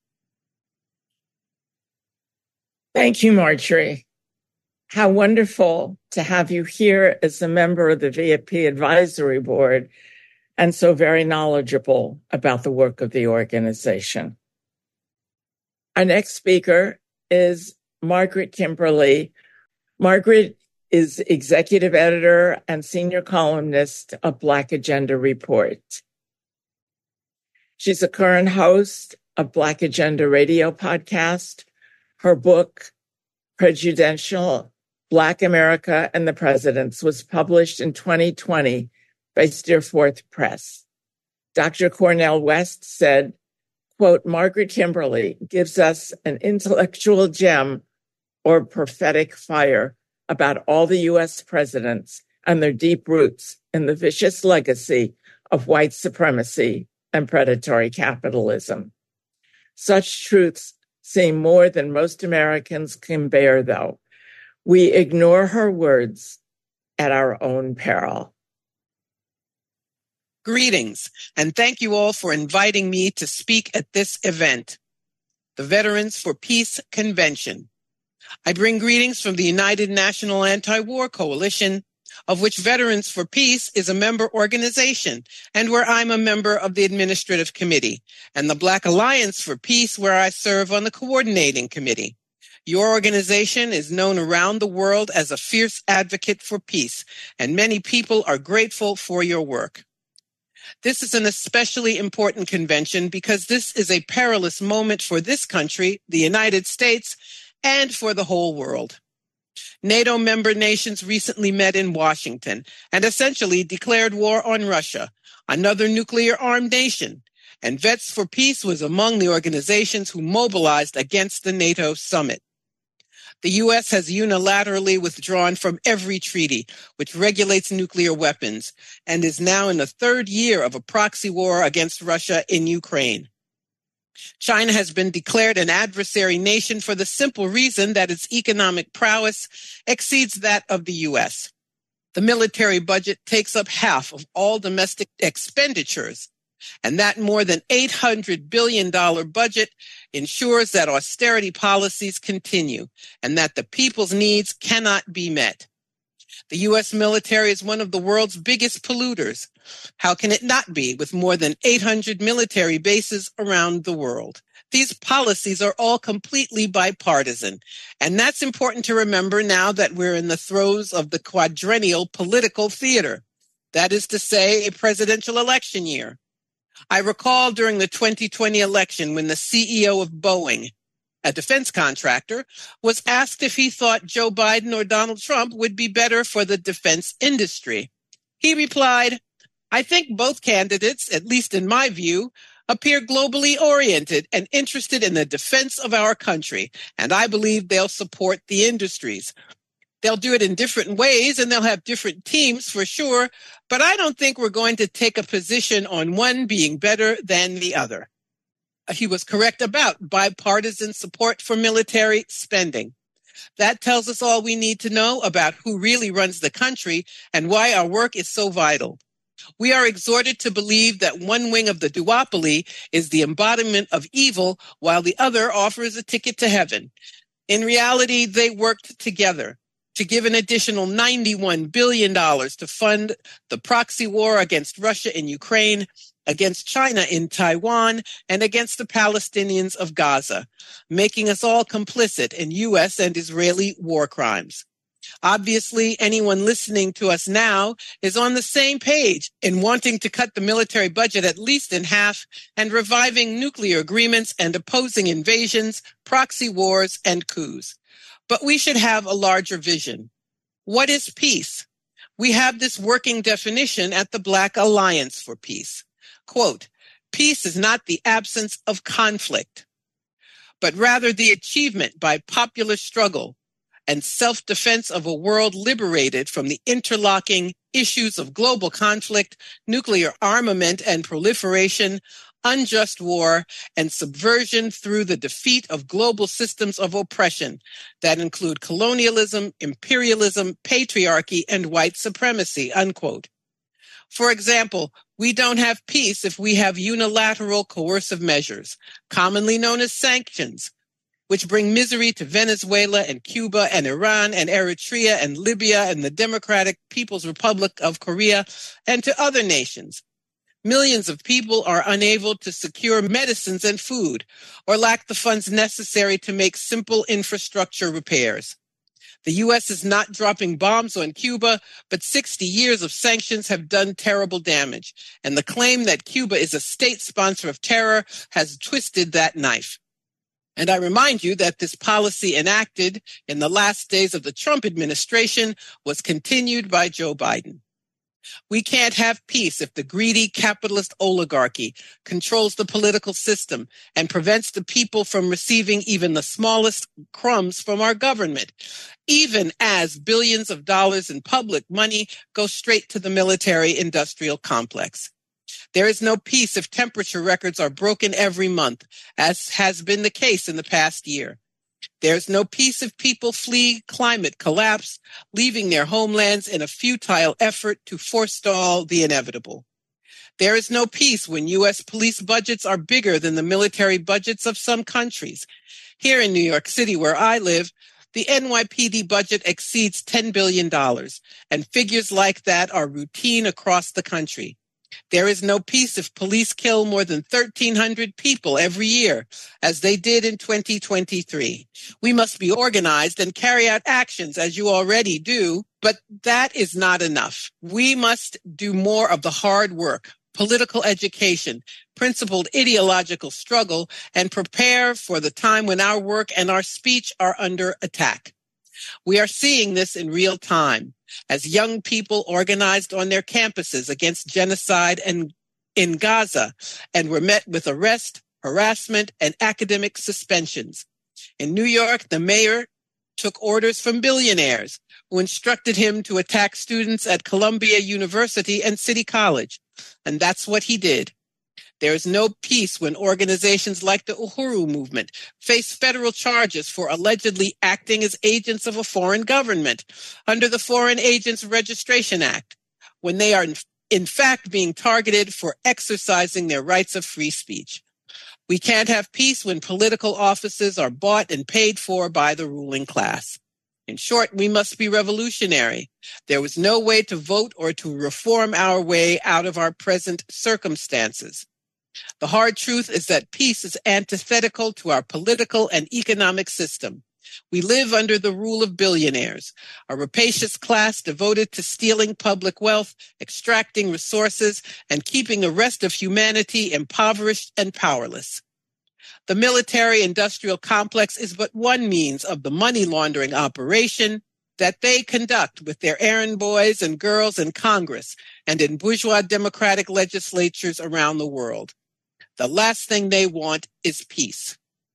Thank you, Marjorie. How wonderful to have you here as a member of the V I P Advisory Board and so very knowledgeable about the work of the organization. Our next speaker is Margaret Kimberly. Margaret is executive editor and senior columnist of Black Agenda Report. She's a current host of Black Agenda Radio podcast. Her book, Prejudential: Black America and the Presidents, was published in twenty twenty by Steerforth Press. Doctor Cornel West said, quote, Margaret Kimberly gives us an intellectual gem or prophetic fire about all the U S presidents and their deep roots in the vicious legacy of white supremacy and predatory capitalism. Such truths seem more than most Americans can bear, though. We ignore her words at our own peril. Greetings, and thank you all for inviting me to speak at this event, the Veterans for Peace Convention. I bring greetings from the United National Anti-War Coalition, of which Veterans for Peace is a member organization, and where I'm a member of the Administrative Committee, and the Black Alliance for Peace, where I serve on the Coordinating Committee. Your organization is known around the world as a fierce advocate for peace, and many people are grateful for your work. This is an especially important convention because this is a perilous moment for this country, the United States, and for the whole world. NATO member nations recently met in Washington and essentially declared war on Russia, another nuclear-armed nation, and Vets for Peace was among the organizations who mobilized against the NATO summit. The U S has unilaterally withdrawn from every treaty which regulates nuclear weapons and is now in the third year of a proxy war against Russia in Ukraine. China has been declared an adversary nation for the simple reason that its economic prowess exceeds that of the U S. The military budget takes up half of all domestic expenditures, and that more than eight hundred billion dollars budget ensures that austerity policies continue and that the people's needs cannot be met. The U S military is one of the world's biggest polluters. How can it not be, with more than eight hundred military bases around the world? These policies are all completely bipartisan, and that's important to remember now that we're in the throes of the quadrennial political theater. That is to say, a presidential election year. I recall during the twenty twenty election when the C E O of Boeing, a defense contractor, was asked if he thought Joe Biden or Donald Trump would be better for the defense industry. He replied, I think both candidates, at least in my view, appear globally oriented and interested in the defense of our country, and I believe they'll support the industries. They'll do it in different ways, and they'll have different teams for sure, but I don't think we're going to take a position on one being better than the other. He was correct about bipartisan support for military spending. That tells us all we need to know about who really runs the country and why our work is so vital. We are exhorted to believe that one wing of the duopoly is the embodiment of evil, while the other offers a ticket to heaven. In reality, they worked together to give an additional ninety-one billion dollars to fund the proxy war against Russia in Ukraine, against China in Taiwan, and against the Palestinians of Gaza, making us all complicit in U S and Israeli war crimes. Obviously, anyone listening to us now is on the same page in wanting to cut the military budget at least in half and reviving nuclear agreements and opposing invasions, proxy wars, and coups. But we should have a larger vision. What is peace? We have this working definition at the Black Alliance for Peace. Quote, peace is not the absence of conflict, but rather the achievement by popular struggle and self-defense of a world liberated from the interlocking issues of global conflict, nuclear armament and proliferation, unjust war, and subversion through the defeat of global systems of oppression that include colonialism, imperialism, patriarchy, and white supremacy, unquote. For example, we don't have peace if we have unilateral coercive measures, commonly known as sanctions, which bring misery to Venezuela and Cuba and Iran and Eritrea and Libya and the Democratic People's Republic of Korea and to other nations. Millions of people are unable to secure medicines and food or lack the funds necessary to make simple infrastructure repairs. The U S is not dropping bombs on Cuba, but sixty years of sanctions have done terrible damage, and the claim that Cuba is a state sponsor of terror has twisted that knife. And I remind you that this policy enacted in the last days of the Trump administration was continued by Joe Biden. We can't have peace if the greedy capitalist oligarchy controls the political system and prevents the people from receiving even the smallest crumbs from our government, even as billions of dollars in public money go straight to the military-industrial complex. There is no peace if temperature records are broken every month, as has been the case in the past year. There's no peace if people flee climate collapse, leaving their homelands in a futile effort to forestall the inevitable. There is no peace when U S police budgets are bigger than the military budgets of some countries. Here in New York City, where I live, the N Y P D budget exceeds ten billion dollars, and figures like that are routine across the country. There is no peace if police kill more than thirteen hundred people every year, as they did in twenty twenty-three. We must be organized and carry out actions as you already do, but that is not enough. We must do more of the hard work, political education, principled ideological struggle, and prepare for the time when our work and our speech are under attack. We are seeing this in real time, as young people organized on their campuses against genocide and in Gaza and were met with arrest, harassment, and academic suspensions. In New York, the mayor took orders from billionaires who instructed him to attack students at Columbia University and City College, and that's what he did. There is no peace when organizations like the Uhuru movement face federal charges for allegedly acting as agents of a foreign government under the Foreign Agents Registration Act, when they are in, in fact being targeted for exercising their rights of free speech. We can't have peace when political offices are bought and paid for by the ruling class. In short, we must be revolutionary. There was no way to vote or to reform our way out of our present circumstances. The hard truth is that peace is antithetical to our political and economic system. We live under the rule of billionaires, a rapacious class devoted to stealing public wealth, extracting resources, and keeping the rest of humanity impoverished and powerless. The military-industrial complex is but one means of the money laundering operation that they conduct with their errand boys and girls in Congress and in bourgeois democratic legislatures around the world. The last thing they want is peace.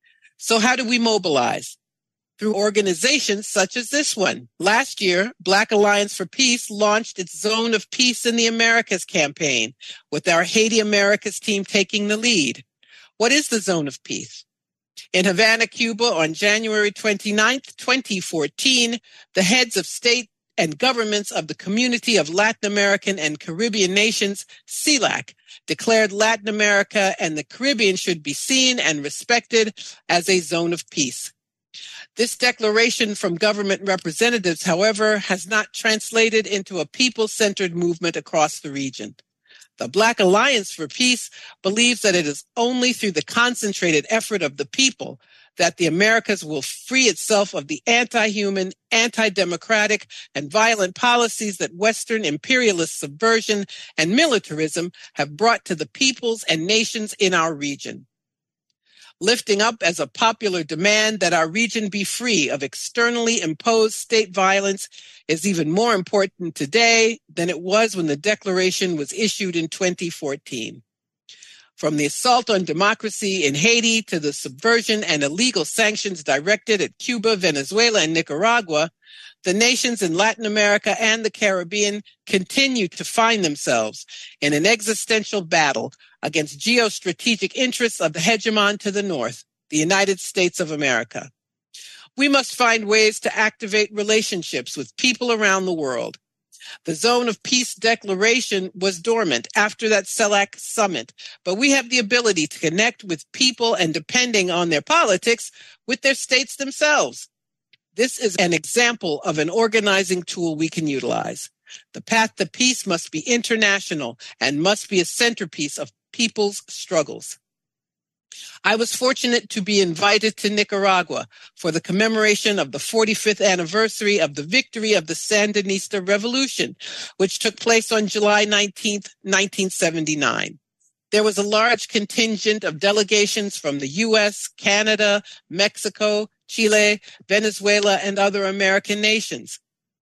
So how do we mobilize? Through organizations such as this one. Last year, Black Alliance for Peace launched its Zone of Peace in the Americas campaign, with our Haiti Americas team taking the lead. What is the Zone of Peace? In Havana, Cuba, on January twenty-ninth, twenty fourteen, the heads of state and governments of the Community of Latin American and Caribbean Nations, CELAC, declared Latin America and the Caribbean should be seen and respected as a zone of peace. This declaration from government representatives, however, has not translated into a people-centered movement across the region. The Black Alliance for Peace believes that it is only through the concentrated effort of the people that the Americas will free itself of the anti-human, anti-democratic, and violent policies that Western imperialist subversion and militarism have brought to the peoples and nations in our region. Lifting up as a popular demand that our region be free of externally imposed state violence is even more important today than it was when the declaration was issued in twenty fourteen. From the assault on democracy in Haiti to the subversion and illegal sanctions directed at Cuba, Venezuela, and Nicaragua, the nations in Latin America and the Caribbean continue to find themselves in an existential battle against geostrategic interests of the hegemon to the north, the United States of America. We must find ways to activate relationships with people around the world. The Zone of Peace Declaration was dormant after that CELAC summit, but we have the ability to connect with people and, depending on their politics, with their states themselves. This is an example of an organizing tool we can utilize. The path to peace must be international and must be a centerpiece of people's struggles. I was fortunate to be invited to Nicaragua for the commemoration of the forty-fifth anniversary of the victory of the Sandinista Revolution, which took place on July nineteenth, nineteen seventy-nine. There was a large contingent of delegations from the U S, Canada, Mexico, Chile, Venezuela, and other American nations,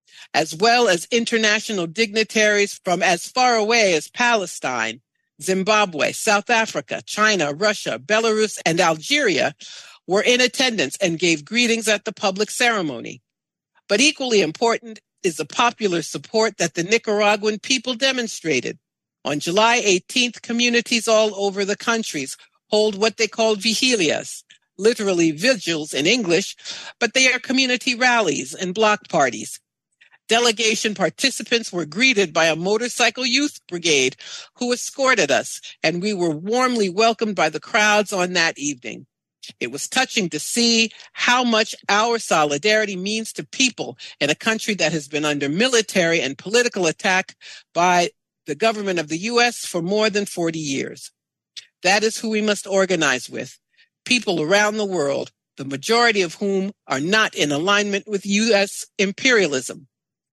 as well as international dignitaries from as far away as Palestine, Zimbabwe, South Africa, China, Russia, Belarus, and Algeria were in attendance and gave greetings at the public ceremony. But equally important is the popular support that the Nicaraguan people demonstrated. On July eighteenth, communities all over the countries hold what they call vigilias, literally vigils in English, but they are community rallies and block parties. Delegation participants were greeted by a motorcycle youth brigade who escorted us, and we were warmly welcomed by the crowds on that evening. It was touching to see how much our solidarity means to people in a country that has been under military and political attack by the government of the U S for more than forty years. That is who we must organize with, people around the world, the majority of whom are not in alignment with U S imperialism.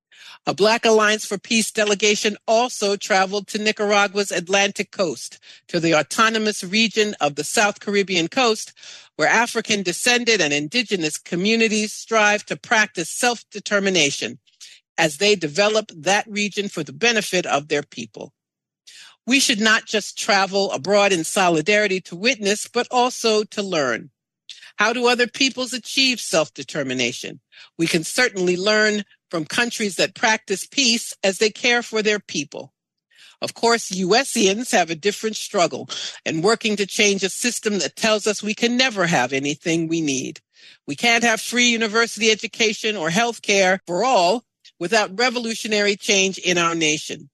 A Black Alliance for Peace delegation also traveled to Nicaragua's Atlantic coast, to the autonomous region of the South Caribbean coast, where African descended and indigenous communities strive to practice self-determination as they develop that region for the benefit of their people. We should not just travel abroad in solidarity to witness, but also to learn. How do other peoples achieve self-determination? We can certainly learn from countries that practice peace as they care for their people. Of course, USians have a different struggle in working to change a system that tells us we can never have anything we need. We can't have free university education or health care for all without revolutionary change in our nation.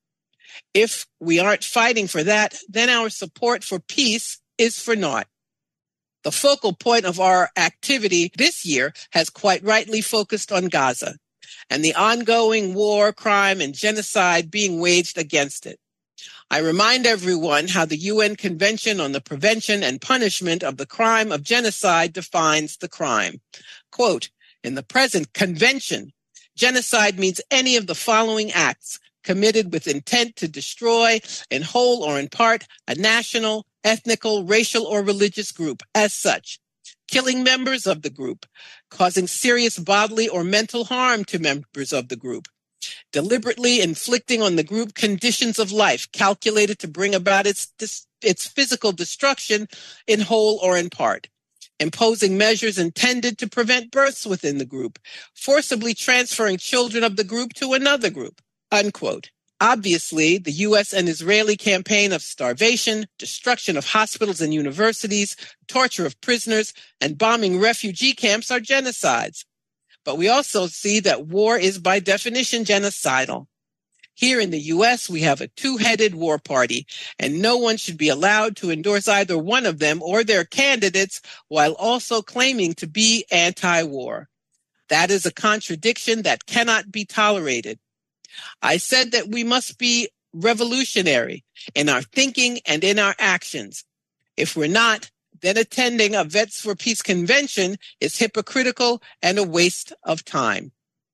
If we aren't fighting for that, then our support for peace is for naught. The focal point of our activity this year has quite rightly focused on Gaza and the ongoing war, crime, and genocide being waged against it. I remind everyone how the U N Convention on the Prevention and Punishment of the Crime of Genocide defines the crime. Quote, in the present convention, genocide means any of the following acts committed with intent to destroy, in whole or in part, a national, ethnical, racial, or religious group as such, killing members of the group, causing serious bodily or mental harm to members of the group, deliberately inflicting on the group conditions of life calculated to bring about its, its physical destruction in whole or in part, imposing measures intended to prevent births within the group, forcibly transferring children of the group to another group, unquote. Obviously, the U S and Israeli campaign of starvation, destruction of hospitals and universities, torture of prisoners, and bombing refugee camps are genocides. But we also see that war is by definition genocidal. Here in the U S, we have a two-headed war party, and no one should be allowed to endorse either one of them or their candidates while also claiming to be anti-war. That is a contradiction that cannot be tolerated. I said that we must be revolutionary, in our thinking and in our actions. If we're not, then attending a Vets for Peace convention is hypocritical and a waste of time.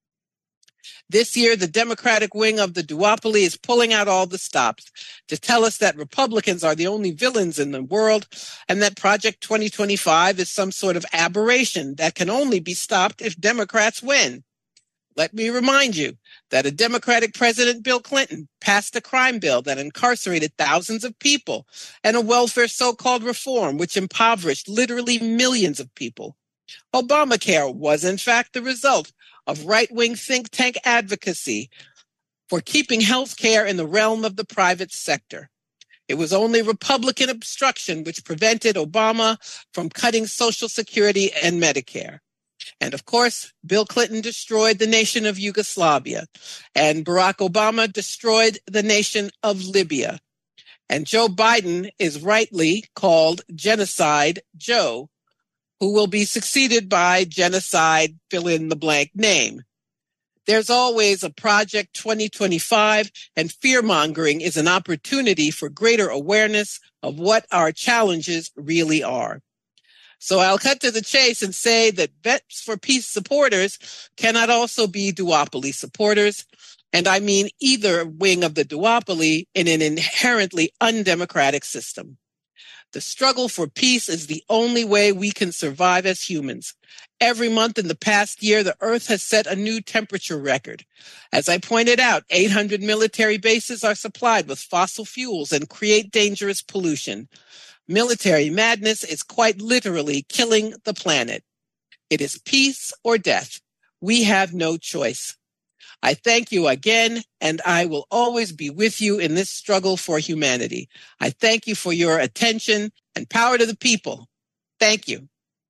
This year, the Democratic wing of the duopoly is pulling out all the stops to tell us that Republicans are the only villains in the world and that Project twenty twenty-five is some sort of aberration that can only be stopped if Democrats win. Let me remind you that a Democratic President, Bill Clinton, passed a crime bill that incarcerated thousands of people and a welfare so-called reform which impoverished literally millions of people. Obamacare was, in fact, the result of right-wing think tank advocacy for keeping health care in the realm of the private sector. It was only Republican obstruction which prevented Obama from cutting Social Security and Medicare. And of course, Bill Clinton destroyed the nation of Yugoslavia, and Barack Obama destroyed the nation of Libya. And Joe Biden is rightly called Genocide Joe, who will be succeeded by Genocide fill-in-the-blank name. There's always a Project twenty twenty-five, and fear-mongering is an opportunity for greater awareness of what our challenges really are. So I'll cut to the chase and say that Vets for Peace supporters cannot also be duopoly supporters, and I mean either wing of the duopoly in an inherently undemocratic system. The struggle for peace is the only way we can survive as humans. Every month in the past year, the Earth has set a new temperature record. As I pointed out, eight hundred military bases are supplied with fossil fuels and create dangerous pollution. Military madness is quite literally killing the planet. It is peace or death. We have no choice. I thank you again, and I will always be with you in this struggle for humanity. I thank you for your attention, and power to the people. Thank you.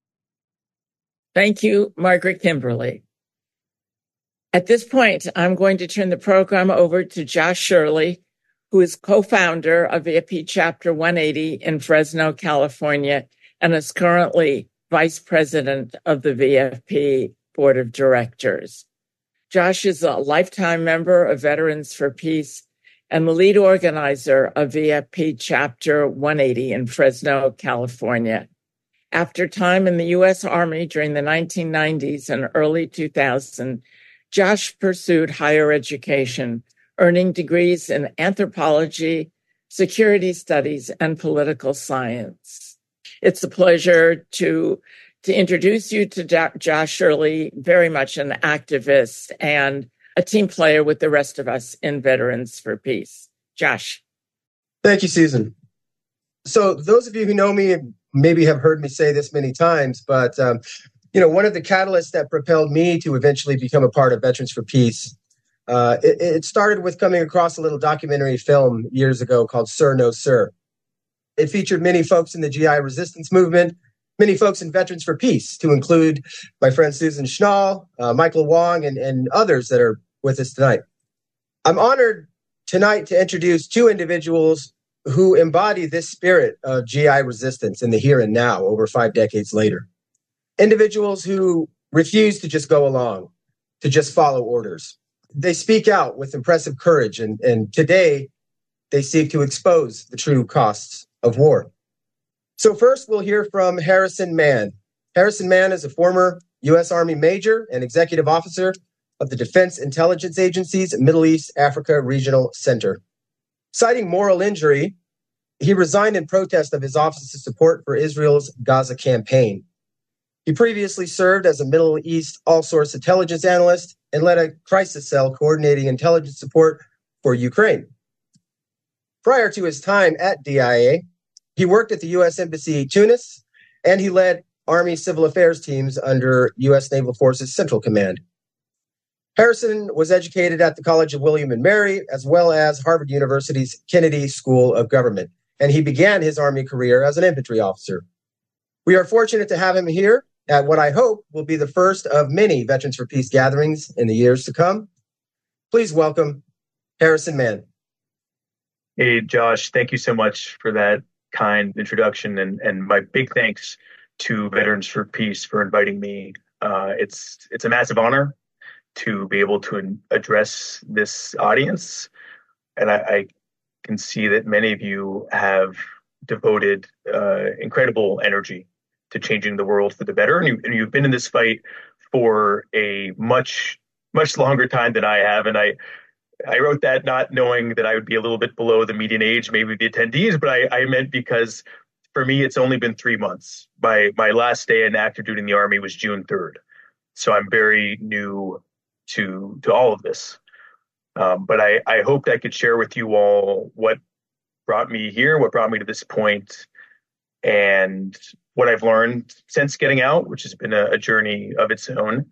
Thank you, Margaret Kimberly. At this point, I'm going to turn the program over to Josh Shirley, who is co-founder of V F P Chapter one eighty in Fresno, California, and is currently vice president of the V F P Board of Directors. Josh is a lifetime member of Veterans for Peace and the lead organizer of V F P Chapter one eighty in Fresno, California. After time in the U S Army during the nineteen nineties and early two thousand, Josh pursued higher education, earning degrees in anthropology, security studies, and political science. It's a pleasure to, to introduce you to Jo- Josh Shirley, very much an activist and a team player with the rest of us in Veterans for Peace. Josh. Thank you, Susan. So those of you who know me maybe have heard me say this many times, but um, you know, one of the catalysts that propelled me to eventually become a part of Veterans for Peace, uh, it, it started with coming across a little documentary film years ago called Sir, No Sir. It featured many folks in the G I resistance movement, many folks in Veterans for Peace, to include my friend Susan Schnall, uh, Michael Wong, and, and others that are with us tonight. I'm honored tonight to introduce two individuals who embody this spirit of G I resistance in the here and now, over five decades later. Individuals who refuse to just go along, to just follow orders. They speak out with impressive courage, and, and today they seek to expose the true costs of war. So first, we'll hear from Harrison Mann. Harrison Mann is a former U S Army major and executive officer of the Defense Intelligence Agency's Middle East Africa Regional Center. Citing moral injury, he resigned in protest of his office's support for Israel's Gaza campaign. He previously served as a Middle East all-source intelligence analyst and led a crisis cell coordinating intelligence support for Ukraine. Prior to his time at D I A, he worked at the U S Embassy Tunis, and he led Army civil affairs teams under U S Naval Forces Central Command. Harrison was educated at the College of William and Mary, as well as Harvard University's Kennedy School of Government, and he began his Army career as an infantry officer. We are fortunate to have him here at what I hope will be the first of many Veterans for Peace gatherings in the years to come. Please welcome Harrison Mann. Hey, Josh, thank you so much for that kind introduction, and, and my big thanks to Veterans for Peace for inviting me. Uh, it's it's a massive honor to be able to address this audience, and I, I can see that many of you have devoted uh, incredible energy to changing the world for the better. And, you, and you've been in this fight for a much, much longer time than I have. And I, I wrote that not knowing that I would be a little bit below the median age, maybe the attendees, but I, I meant because for me, it's only been three months. My, my last day in active duty in the Army was June third. So I'm very new to, to all of this. Um, but I, I hoped I could share with you all what brought me here, what brought me to this point, and what I've learned since getting out, which has been a, a journey of its own.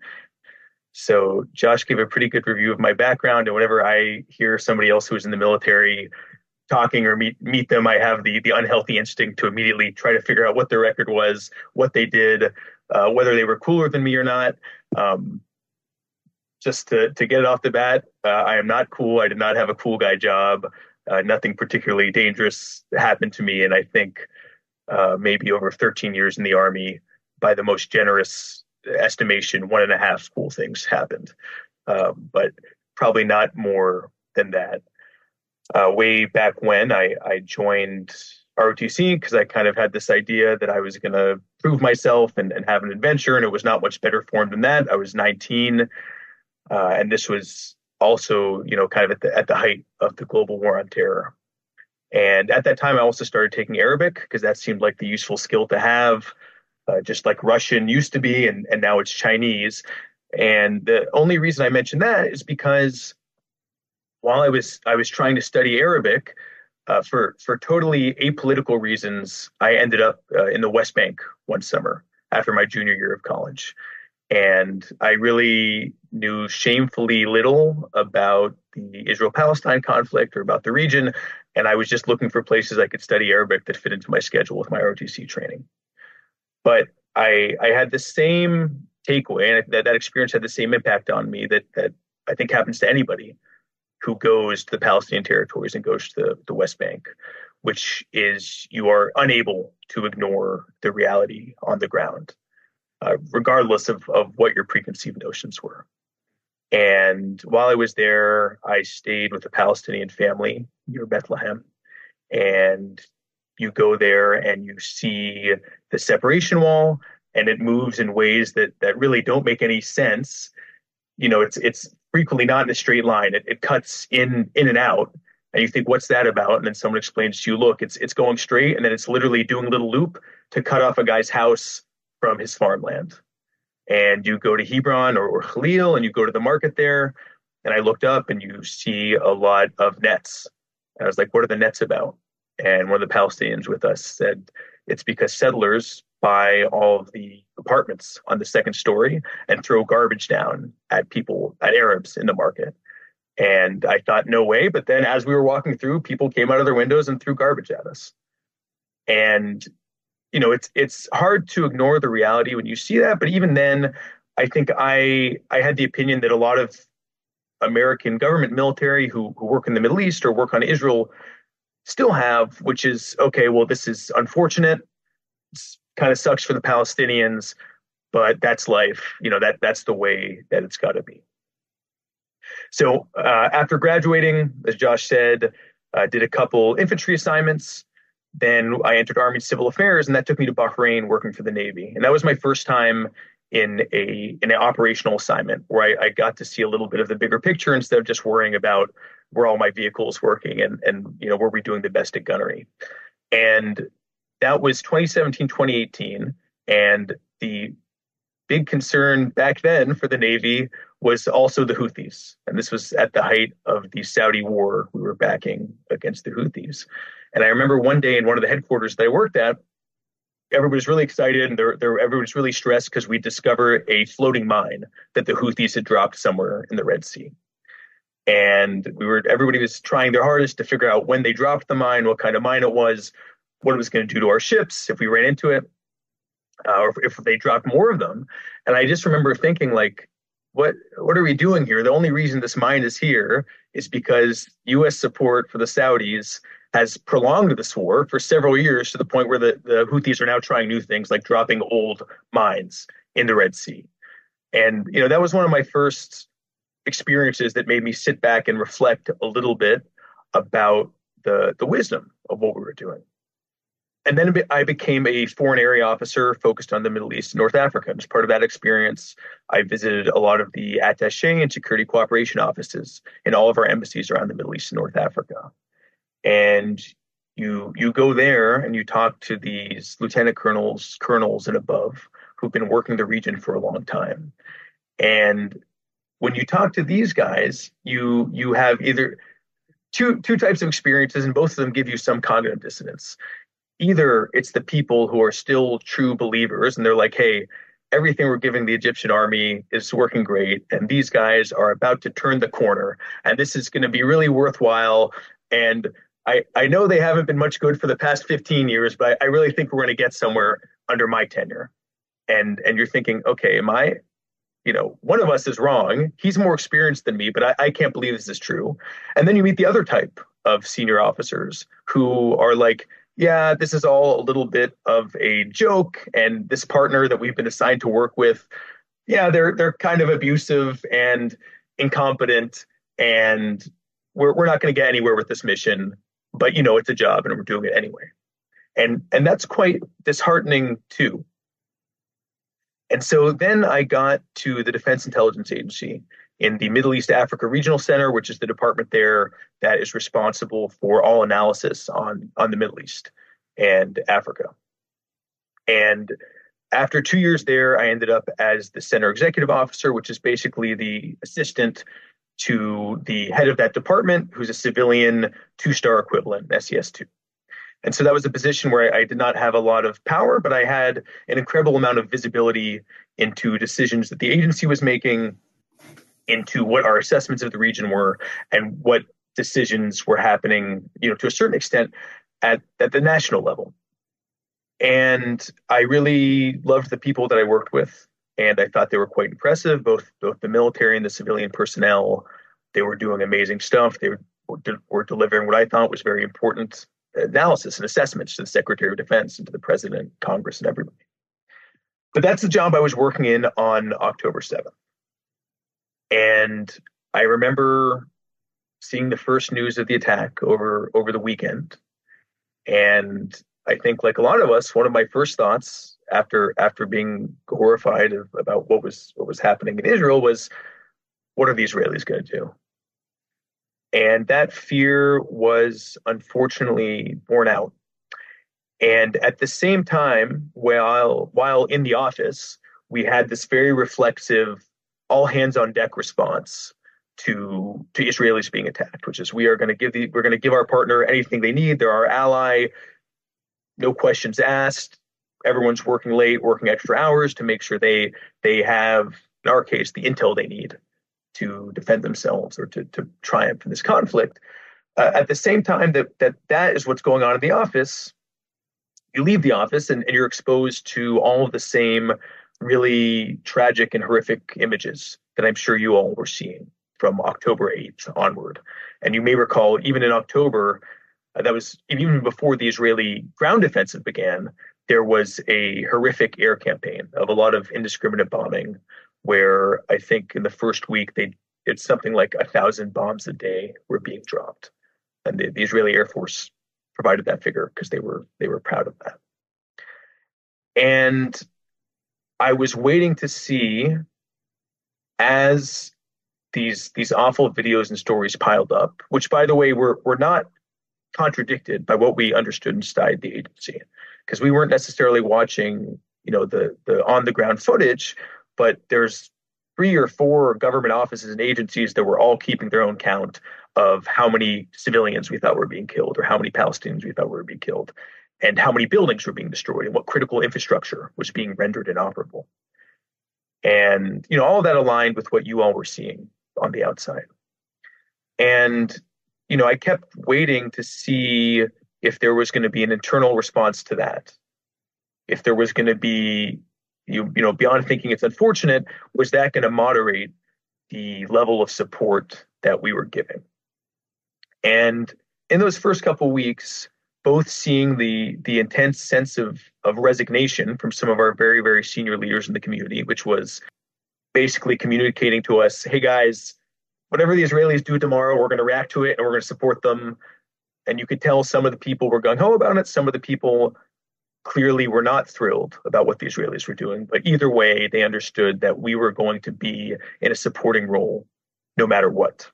So Josh gave a pretty good review of my background, and whenever I hear somebody else who is in the military talking or meet meet them, I have the the unhealthy instinct to immediately try to figure out what their record was, what they did, uh, whether they were cooler than me or not. Um, just to, to get it off the bat, uh, I am not cool. I did not have a cool guy job. Uh, nothing particularly dangerous happened to me. And I think uh, maybe over thirteen years in the Army, by the most generous estimation, one and a half cool things happened. Uh, but probably not more than that. Uh, way back when I, I joined R O T C because I kind of had this idea that I was going to prove myself and, and have an adventure. And it was not much better form than that. I was nineteen. Uh, and this was also, you know, kind of at the at the height of the global war on terror. And at that time, I also started taking Arabic because that seemed like the useful skill to have, uh, just like Russian used to be, and, and now it's Chinese. And the only reason I mention that is because while I was I was trying to study Arabic, uh, for for totally apolitical reasons, I ended up uh, in the West Bank one summer after my junior year of college. And I really knew shamefully little about the Israel-Palestine conflict or about the region. And I was just looking for places I could study Arabic that fit into my schedule with my R O T C training. But I, I had the same takeaway, and that, that experience had the same impact on me that, that I think happens to anybody who goes to the Palestinian territories and goes to the, the West Bank, which is you are unable to ignore the reality on the ground. Uh, regardless of, of what your preconceived notions were. And while I was there, I stayed with a Palestinian family near Bethlehem. And you go there and you see the separation wall, and it moves in ways that that really don't make any sense. You know, it's it's frequently not in a straight line. It, it cuts in in and out. And you think, what's that about? And then someone explains to you, look, it's it's going straight, and then it's literally doing a little loop to cut off a guy's house from his farmland. And you go to Hebron or, or Khalil, and you go to the market there. And I looked up and you see a lot of nets. And I was like, what are the nets about? And one of the Palestinians with us said, it's because settlers buy all of the apartments on the second story and throw garbage down at people, at Arabs in the market. And I thought, no way. But then as we were walking through, people came out of their windows and threw garbage at us. And you know, it's it's hard to ignore the reality when you see that. But even then, I think I I had the opinion that a lot of American government military who, who work in the Middle East or work on Israel still have, which is, okay, well, this is unfortunate. It kind of sucks for the Palestinians, but that's life. You know, that that's the way that it's got to be. So uh, after graduating, as Josh said, I uh, did a couple infantry assignments. Then I entered Army Civil Affairs, and that took me to Bahrain working for the Navy. And that was my first time in a in an operational assignment where I, I got to see a little bit of the bigger picture instead of just worrying about were all my vehicles working and, and you know, were we doing the best at gunnery. And that was twenty seventeen, twenty eighteen. And the big concern back then for the Navy was also the Houthis. And this was at the height of the Saudi war we were backing against the Houthis. And I remember one day in one of the headquarters that I worked at, everybody was really excited and they're, they're, everybody was really stressed because we discovered a floating mine that the Houthis had dropped somewhere in the Red Sea. And we were everybody was trying their hardest to figure out when they dropped the mine, what kind of mine it was, what it was going to do to our ships if we ran into it, uh, or if, if they dropped more of them. And I just remember thinking, like, what what are we doing here? The only reason this mine is here is because U S support for the Saudis has prolonged this war for several years to the point where the, the Houthis are now trying new things like dropping old mines in the Red Sea. And, you know, that was one of my first experiences that made me sit back and reflect a little bit about the the wisdom of what we were doing. And then I became a foreign area officer focused on the Middle East and North Africa. And as part of that experience, I visited a lot of the attaché and security cooperation offices in all of our embassies around the Middle East and North Africa. And you you go there and you talk to these lieutenant colonels, colonels and above who've been working the region for a long time. And when you talk to these guys, you you have either two two types of experiences, and both of them give you some cognitive dissonance. Either it's the people who are still true believers and they're like, hey, everything we're giving the Egyptian army is working great. And these guys are about to turn the corner and this is going to be really worthwhile. And I, I know they haven't been much good for the past fifteen years, but I really think we're going to get somewhere under my tenure. And, and you're thinking, okay, am I, you know, one of us is wrong. He's more experienced than me, but I, I can't believe this is true. And then you meet the other type of senior officers who are like, yeah, this is all a little bit of a joke. And this partner that we've been assigned to work with, yeah, they're they're kind of abusive and incompetent, and we're we're not going to get anywhere with this mission. But you know, it's a job, and we're doing it anyway. And and that's quite disheartening too. And so then I got to the Defense Intelligence Agency in the Middle East Africa Regional Center, which is the department there that is responsible for all analysis on, on the Middle East and Africa. And after two years there, I ended up as the Center Executive Officer, which is basically the assistant to the head of that department, who's a civilian two-star equivalent, S E S two. And so that was a position where I did not have a lot of power, but I had an incredible amount of visibility into decisions that the agency was making, into what our assessments of the region were, and what decisions were happening, you know, to a certain extent at, at the national level. And I really loved the people that I worked with, and I thought they were quite impressive, both both the military and the civilian personnel. They were doing amazing stuff. They were, were delivering what I thought was very important analysis and assessments to the Secretary of Defense and to the President, Congress, and everybody. But that's the job I was working in on October seventh. And I remember seeing the first news of the attack over, over the weekend. And I think, like a lot of us, one of my first thoughts after after being horrified of, about what was what was happening in Israel was, what are the Israelis going to do? And that fear was unfortunately borne out. And at the same time, while while in the office, we had this very reflexive, all hands on deck response to to Israelis being attacked, which is we are going to give the we're going to give our partner anything they need. They're our ally. No questions asked. Everyone's working late, working extra hours to make sure they they have, in our case, the intel they need to defend themselves or to, to triumph in this conflict. Uh, at the same time that, that that is what's going on in the office, you leave the office and, and you're exposed to all of the same really tragic and horrific images that I'm sure you all were seeing from October eighth onward. And you may recall, even in October, uh, that was even before the Israeli ground offensive began, there was a horrific air campaign of a lot of indiscriminate bombing, where I think in the first week, they it's something like a thousand bombs a day were being dropped. And the, the Israeli Air Force provided that figure because they were they were proud of that. And I was waiting to see, as these these awful videos and stories piled up, which, by the way, were were not contradicted by what we understood inside the agency, because we weren't necessarily watching, you know, the the on the ground footage, but there's three or four government offices and agencies that were all keeping their own count of how many civilians we thought were being killed, or how many Palestinians we thought were being killed, and how many buildings were being destroyed, and what critical infrastructure was being rendered inoperable. And, you know, all of that aligned with what you all were seeing on the outside. And, you know, I kept waiting to see if there was going to be an internal response to that. If there was going to be, you, you know, beyond thinking it's unfortunate, was that going to moderate the level of support that we were giving? And in those first couple of weeks, both seeing the the intense sense of, of resignation from some of our very, very senior leaders in the community, which was basically communicating to us, hey guys, whatever the Israelis do tomorrow, we're going to react to it and we're going to support them. And you could tell some of the people were gung-ho about it. Some of the people clearly were not thrilled about what the Israelis were doing. But either way, they understood that we were going to be in a supporting role no matter what.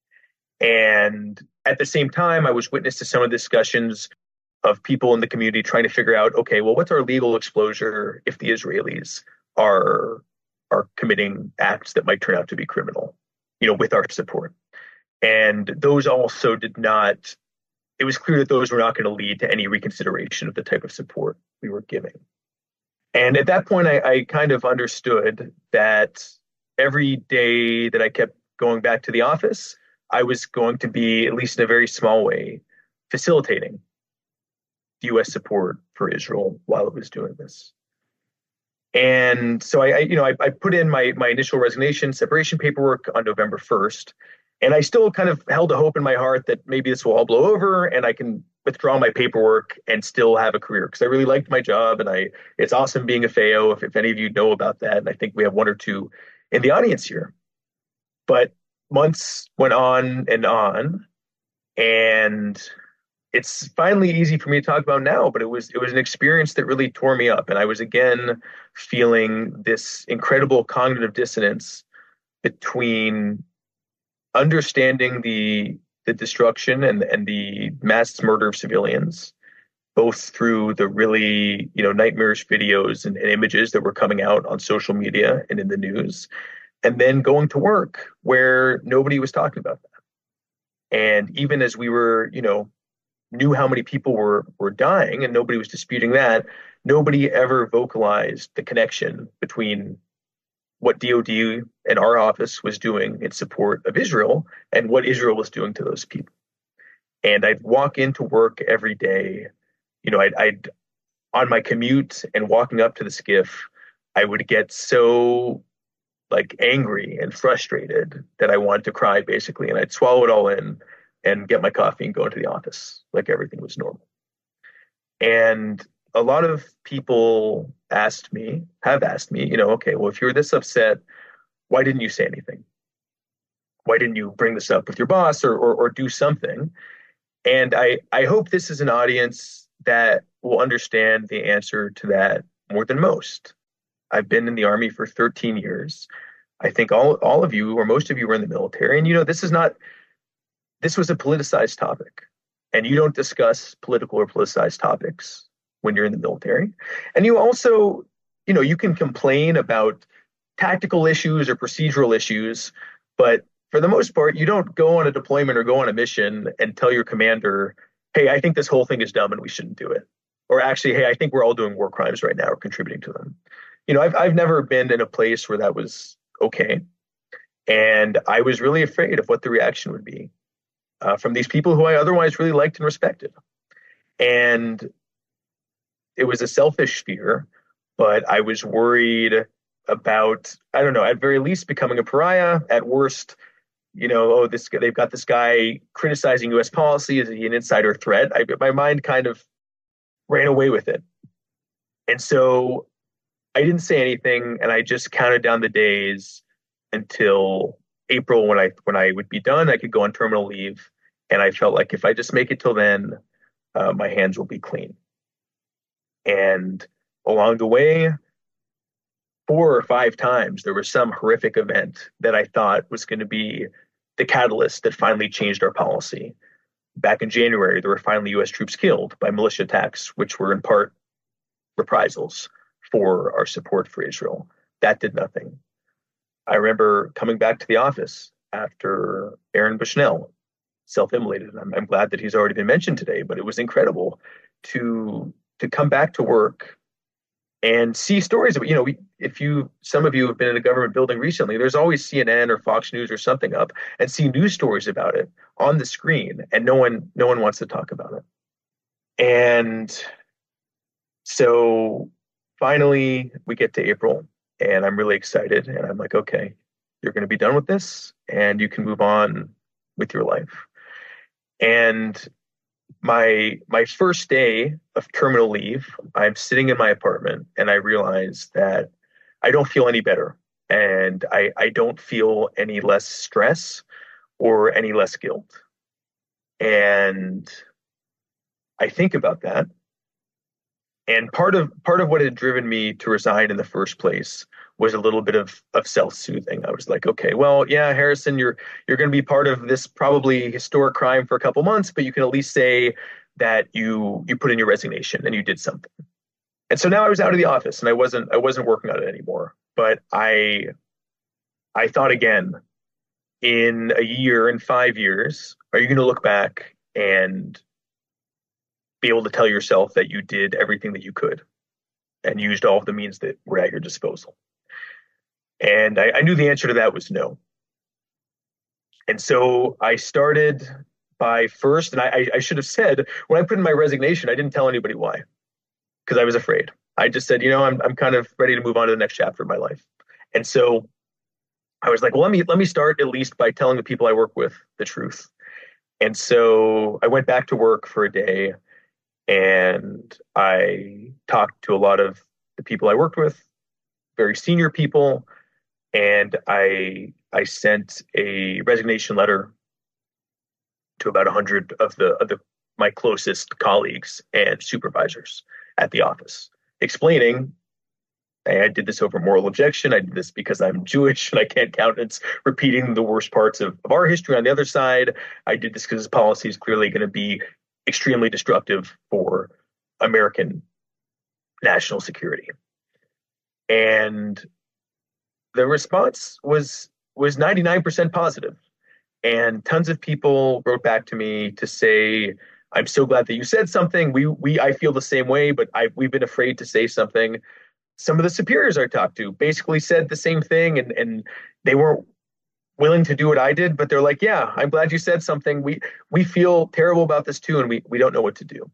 And at the same time, I was witness to some of the discussions of people in the community trying to figure out, okay, well, what's our legal exposure if the Israelis are are committing acts that might turn out to be criminal, you know, with our support. And those also did not, it was clear that those were not going to lead to any reconsideration of the type of support we were giving. And at that point, I, I kind of understood that every day that I kept going back to the office, I was going to be, at least in a very small way, facilitating U S support for Israel while it was doing this. And so I, I you know, I, I put in my my initial resignation separation paperwork on November first, and I still kind of held a hope in my heart that maybe this will all blow over and I can withdraw my paperwork and still have a career, because I really liked my job, and I it's awesome being a F A O, if, if any of you know about that, and I think we have one or two in the audience here. But months went on and on, and it's finally easy for me to talk about now, but it was it was an experience that really tore me up. And I was again feeling this incredible cognitive dissonance between understanding the the destruction and, and the mass murder of civilians, both through the really, you know, nightmarish videos and, and images that were coming out on social media and in the news, and then going to work where nobody was talking about that. And even as we were, you know, knew how many people were were dying and nobody was disputing that, nobody ever vocalized the connection between what D O D and our office was doing in support of Israel and what Israel was doing to those people. And I'd walk into work every day, you know, I'd, I'd on my commute and walking up to the skiff, I would get so like angry and frustrated that I wanted to cry, basically, and I'd swallow it all in and get my coffee and go into the office like everything was normal. And a lot of people asked me, have asked me, you know, okay, well, if you're this upset, why didn't you say anything? Why didn't you bring this up with your boss or or, or do something? And I, I hope this is an audience that will understand the answer to that more than most. I've been in the Army for thirteen years. I think all, all of you, or most of you, were in the military. And, you know, this is not, this was a politicized topic. And you don't discuss political or politicized topics when you're in the military. And you also, you know, you can complain about tactical issues or procedural issues, but for the most part, you don't go on a deployment or go on a mission and tell your commander, hey, I think this whole thing is dumb and we shouldn't do it. Or actually, hey, I think we're all doing war crimes right now or contributing to them. You know, I've I've never been in a place where that was okay. And I was really afraid of what the reaction would be uh, from these people who I otherwise really liked and respected. And it was a selfish fear, but I was worried about, I don't know, at very least becoming a pariah. At worst, you know, oh, this they've got this guy criticizing U S policy. Is he an insider threat? I, my mind kind of ran away with it. And so I didn't say anything, and I just counted down the days until April when I when I would be done. I could go on terminal leave, and I felt like if I just make it till then, uh, my hands will be clean. And along the way, four or five times, there was some horrific event that I thought was going to be the catalyst that finally changed our policy. Back in January, there were finally U S troops killed by militia attacks, which were in part reprisals for our support for Israel. That did nothing. I remember coming back to the office after Aaron Bushnell self-immolated. I'm, I'm glad that he's already been mentioned today, but it was incredible to to come back to work and see stories of, you know, we, if you, some of you have been in a government building recently, there's always C N N or Fox News or something up, and see news stories about it on the screen, and no one, no one wants to talk about it. And so finally we get to April, and I'm really excited, and I'm like, okay, you're going to be done with this and you can move on with your life. And My my first day of terminal leave, I'm sitting in my apartment and I realize that I don't feel any better, and I, I don't feel any less stress or any less guilt. And I think about that. And part of part of what had driven me to resign in the first place was a little bit of of self-soothing. I was like, okay, well, yeah, Harrison, you're you're going to be part of this probably historic crime for a couple months, but you can at least say that you you put in your resignation and you did something. And so now I was out of the office and I wasn't I wasn't working on it anymore. But I I thought again, in a year, in five years, are you going to look back and be able to tell yourself that you did everything that you could and used all of the means that were at your disposal? And I, I knew the answer to that was no. And so I started by first, and I, I should have said, when I put in my resignation, I didn't tell anybody why, because I was afraid. I just said, you know, I'm I'm kind of ready to move on to the next chapter of my life. And so I was like, well, let me let me start at least by telling the people I work with the truth. And so I went back to work for a day and I talked to a lot of the people I worked with, very senior people, and I I sent a resignation letter to about a hundred of the of the my closest colleagues and supervisors at the office, explaining, hey, I did this over moral objection. I did this because I'm Jewish and I can't countenance repeating the worst parts of, of our history on the other side. I did this because this policy is clearly going to be extremely destructive for American national security. And the response was was ninety-nine percent positive. And tons of people wrote back to me to say, I'm so glad that you said something. We we I feel the same way, but I we've been afraid to say something. Some of the superiors I talked to basically said the same thing, and, and they weren't willing to do what I did, but they're like, yeah, I'm glad you said something. We we feel terrible about this too, and we, we don't know what to do.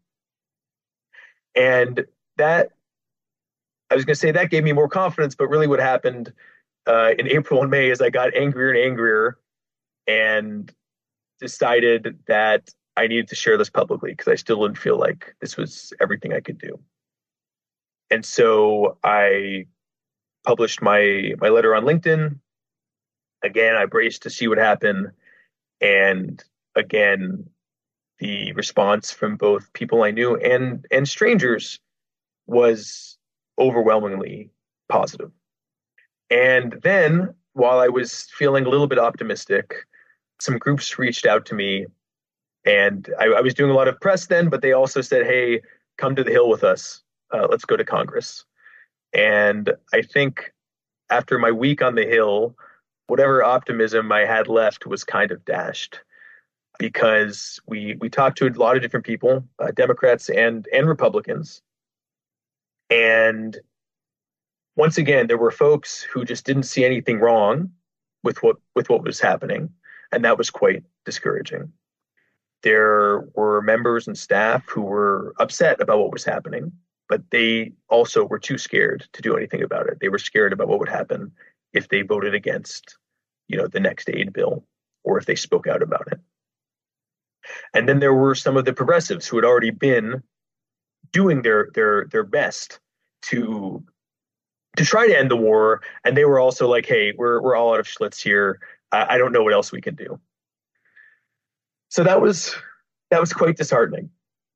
And that, I was going to say that gave me more confidence, but really what happened uh, in April and May is I got angrier and angrier and decided that I needed to share this publicly because I still didn't feel like this was everything I could do. And so I published my my letter on LinkedIn. Again, I braced to see what happened. And again, the response from both people I knew and and strangers was overwhelmingly positive. And then, while I was feeling a little bit optimistic, some groups reached out to me. And I, I was doing a lot of press then, but they also said, hey, come to the Hill with us. Uh, let's go to Congress. And I think after my week on the Hill, whatever optimism I had left was kind of dashed, because we we talked to a lot of different people, uh, Democrats and and Republicans. And once again, there were folks who just didn't see anything wrong with what with what was happening. And that was quite discouraging. There were members and staff who were upset about what was happening, but they also were too scared to do anything about it. They were scared about what would happen if they voted against, you know, the next aid bill, or if they spoke out about it. And then there were some of the progressives who had already been doing their their their best to to try to end the war, and they were also like, "Hey, we're we're all out of Schlitz here. I, I don't know what else we can do." So that was that was quite disheartening.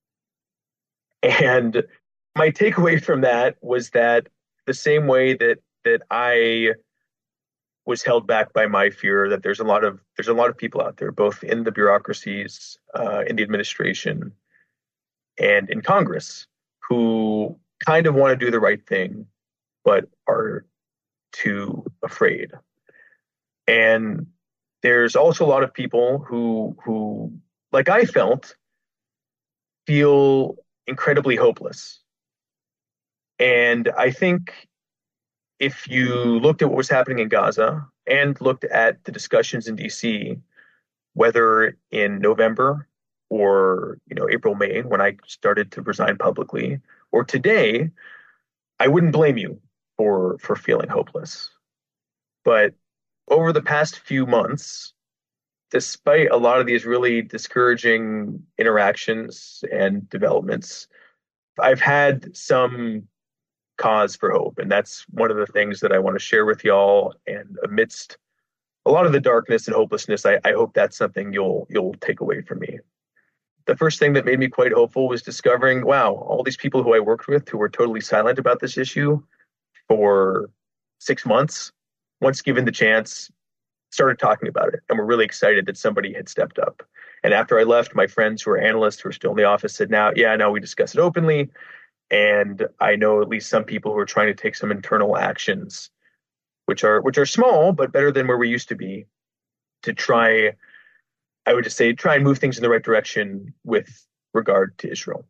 And my takeaway from that was that the same way that that I was held back by my fear, that there's a lot of there's a lot of people out there, both in the bureaucracies, uh, in the administration, and in Congress, who kind of want to do the right thing, but are too afraid. And there's also a lot of people who who, like I felt, feel incredibly hopeless. And I think if you looked at what was happening in Gaza and looked at the discussions in D C, whether in November or, you know, April, May, when I started to resign publicly, or today, I wouldn't blame you for for feeling hopeless. But over the past few months, despite a lot of these really discouraging interactions and developments, I've had some cause for hope. And that's one of the things that I want to share with y'all. And amidst a lot of the darkness and hopelessness, I, I hope that's something you'll you'll take away from me. the first thing that made me quite hopeful was discovering, wow, all these people who I worked with who were totally silent about this issue for six months, once given the chance, started talking about it. And were really excited that somebody had stepped up. And after I left, my friends who are analysts who are still in the office said, now, yeah, now we discuss it openly. And I know at least some people who are trying to take some internal actions, which are which are small, but better than where we used to be, to try, I would just say, try and move things in the right direction with regard to Israel.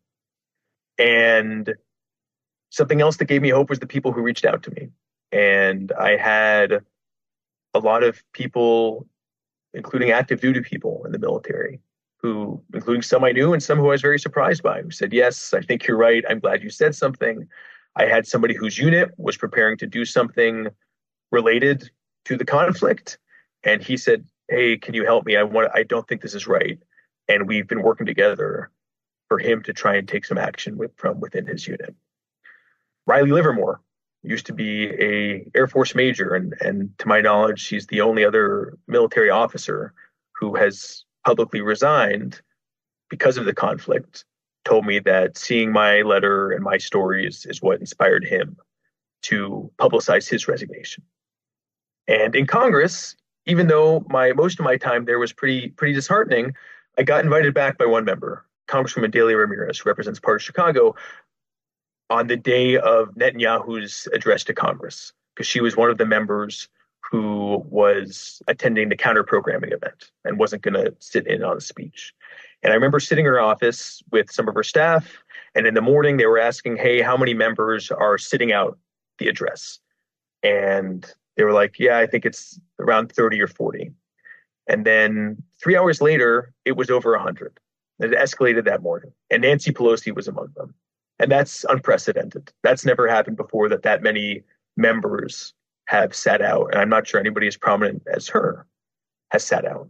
And something else that gave me hope was the people who reached out to me. And I had a lot of people, including active duty people in the military, who, including some I knew and some who I was very surprised by, who said, yes, I think you're right. I'm glad you said something. I had somebody whose unit was preparing to do something related to the conflict. And he said, hey, can you help me? I want, I don't think this is right. And we've been working together for him to try and take some action with, from within his unit. Riley Livermore used to be a Air Force major. And, and to my knowledge, she's the only other military officer who has publicly resigned because of the conflict, told me that seeing my letter and my stories is what inspired him to publicize his resignation. And in Congress, even though my most of my time there was pretty pretty disheartening, I got invited back by one member, Congresswoman Delia Ramirez, who represents part of Chicago, on the day of Netanyahu's address to Congress, because she was one of the members who was attending the counter-programming event and wasn't going to sit in on the speech. And I remember sitting in her office with some of her staff, and in the morning they were asking, hey, how many members are sitting out the address? And they were like, yeah, I think it's around thirty or forty. And then three hours later, it was over one hundred. It escalated that morning. And Nancy Pelosi was among them. And that's unprecedented. That's never happened before, that that many members have sat out. And I'm not sure anybody as prominent as her has sat out.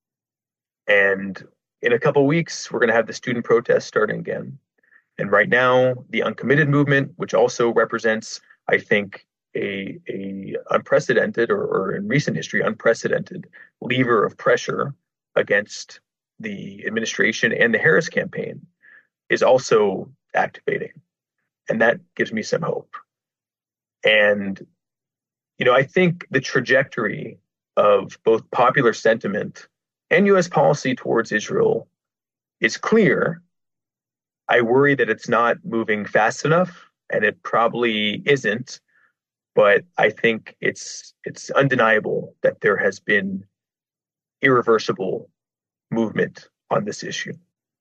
And in a couple of weeks, we're going to have the student protest starting again. And right now, the uncommitted movement, which also represents, I think, a, a unprecedented or, or in recent history, unprecedented lever of pressure against the administration and the Harris campaign, is also activating. And that gives me some hope. And, you know, I think the trajectory of both popular sentiment and U S policy towards Israel is clear. I worry that it's not moving fast enough, and it probably isn't. But I think it's it's undeniable that there has been irreversible movement on this issue.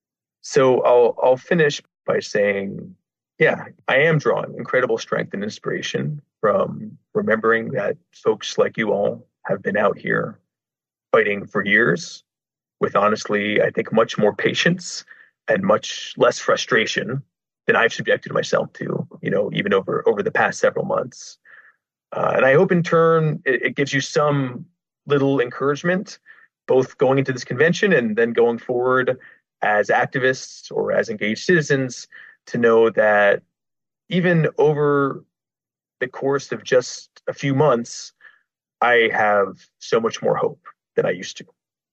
So I'll I'll finish by saying, yeah, I am drawing incredible strength and inspiration from remembering that folks like you all have been out here fighting for years with, honestly, I think much more patience and much less frustration than I've subjected myself to, you know, even over, over the past several months. Uh, and I hope in turn it, it gives you some little encouragement, both going into this convention and then going forward as activists or as engaged citizens, to know that even over the course of just a few months, I have so much more hope than I used to.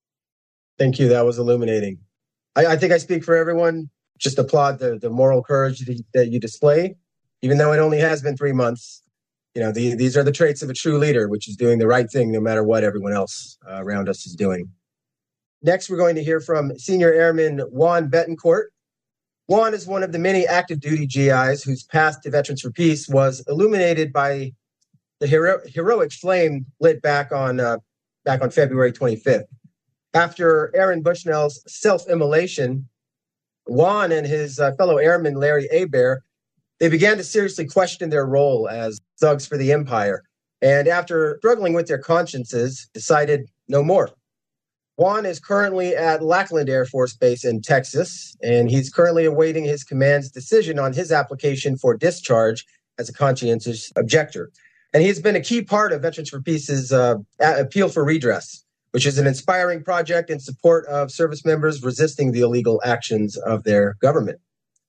Thank you. That was illuminating. I, I think I speak for everyone. Just applaud the, the moral courage that, that you display, even though it only has been three months. You know, the, these are the traits of a true leader, which is doing the right thing no matter what everyone else uh, around us is doing. Next, we're going to hear from Senior Airman Juan Betancourt. Juan is one of the many active duty G Is whose path to Veterans for Peace was illuminated by the hero- heroic flame lit back on uh, back on February twenty-fifth. After Aaron Bushnell's self-immolation, Juan and his uh, fellow airman Larry Hebert, they began to seriously question their role as thugs for the empire, and after struggling with their consciences, decided no more. Juan is currently at Lackland Air Force Base in Texas, and he's currently awaiting his command's decision on his application for discharge as a conscientious objector. And he's been a key part of Veterans for Peace's uh, Appeal for Redress, which is an inspiring project in support of service members resisting the illegal actions of their government.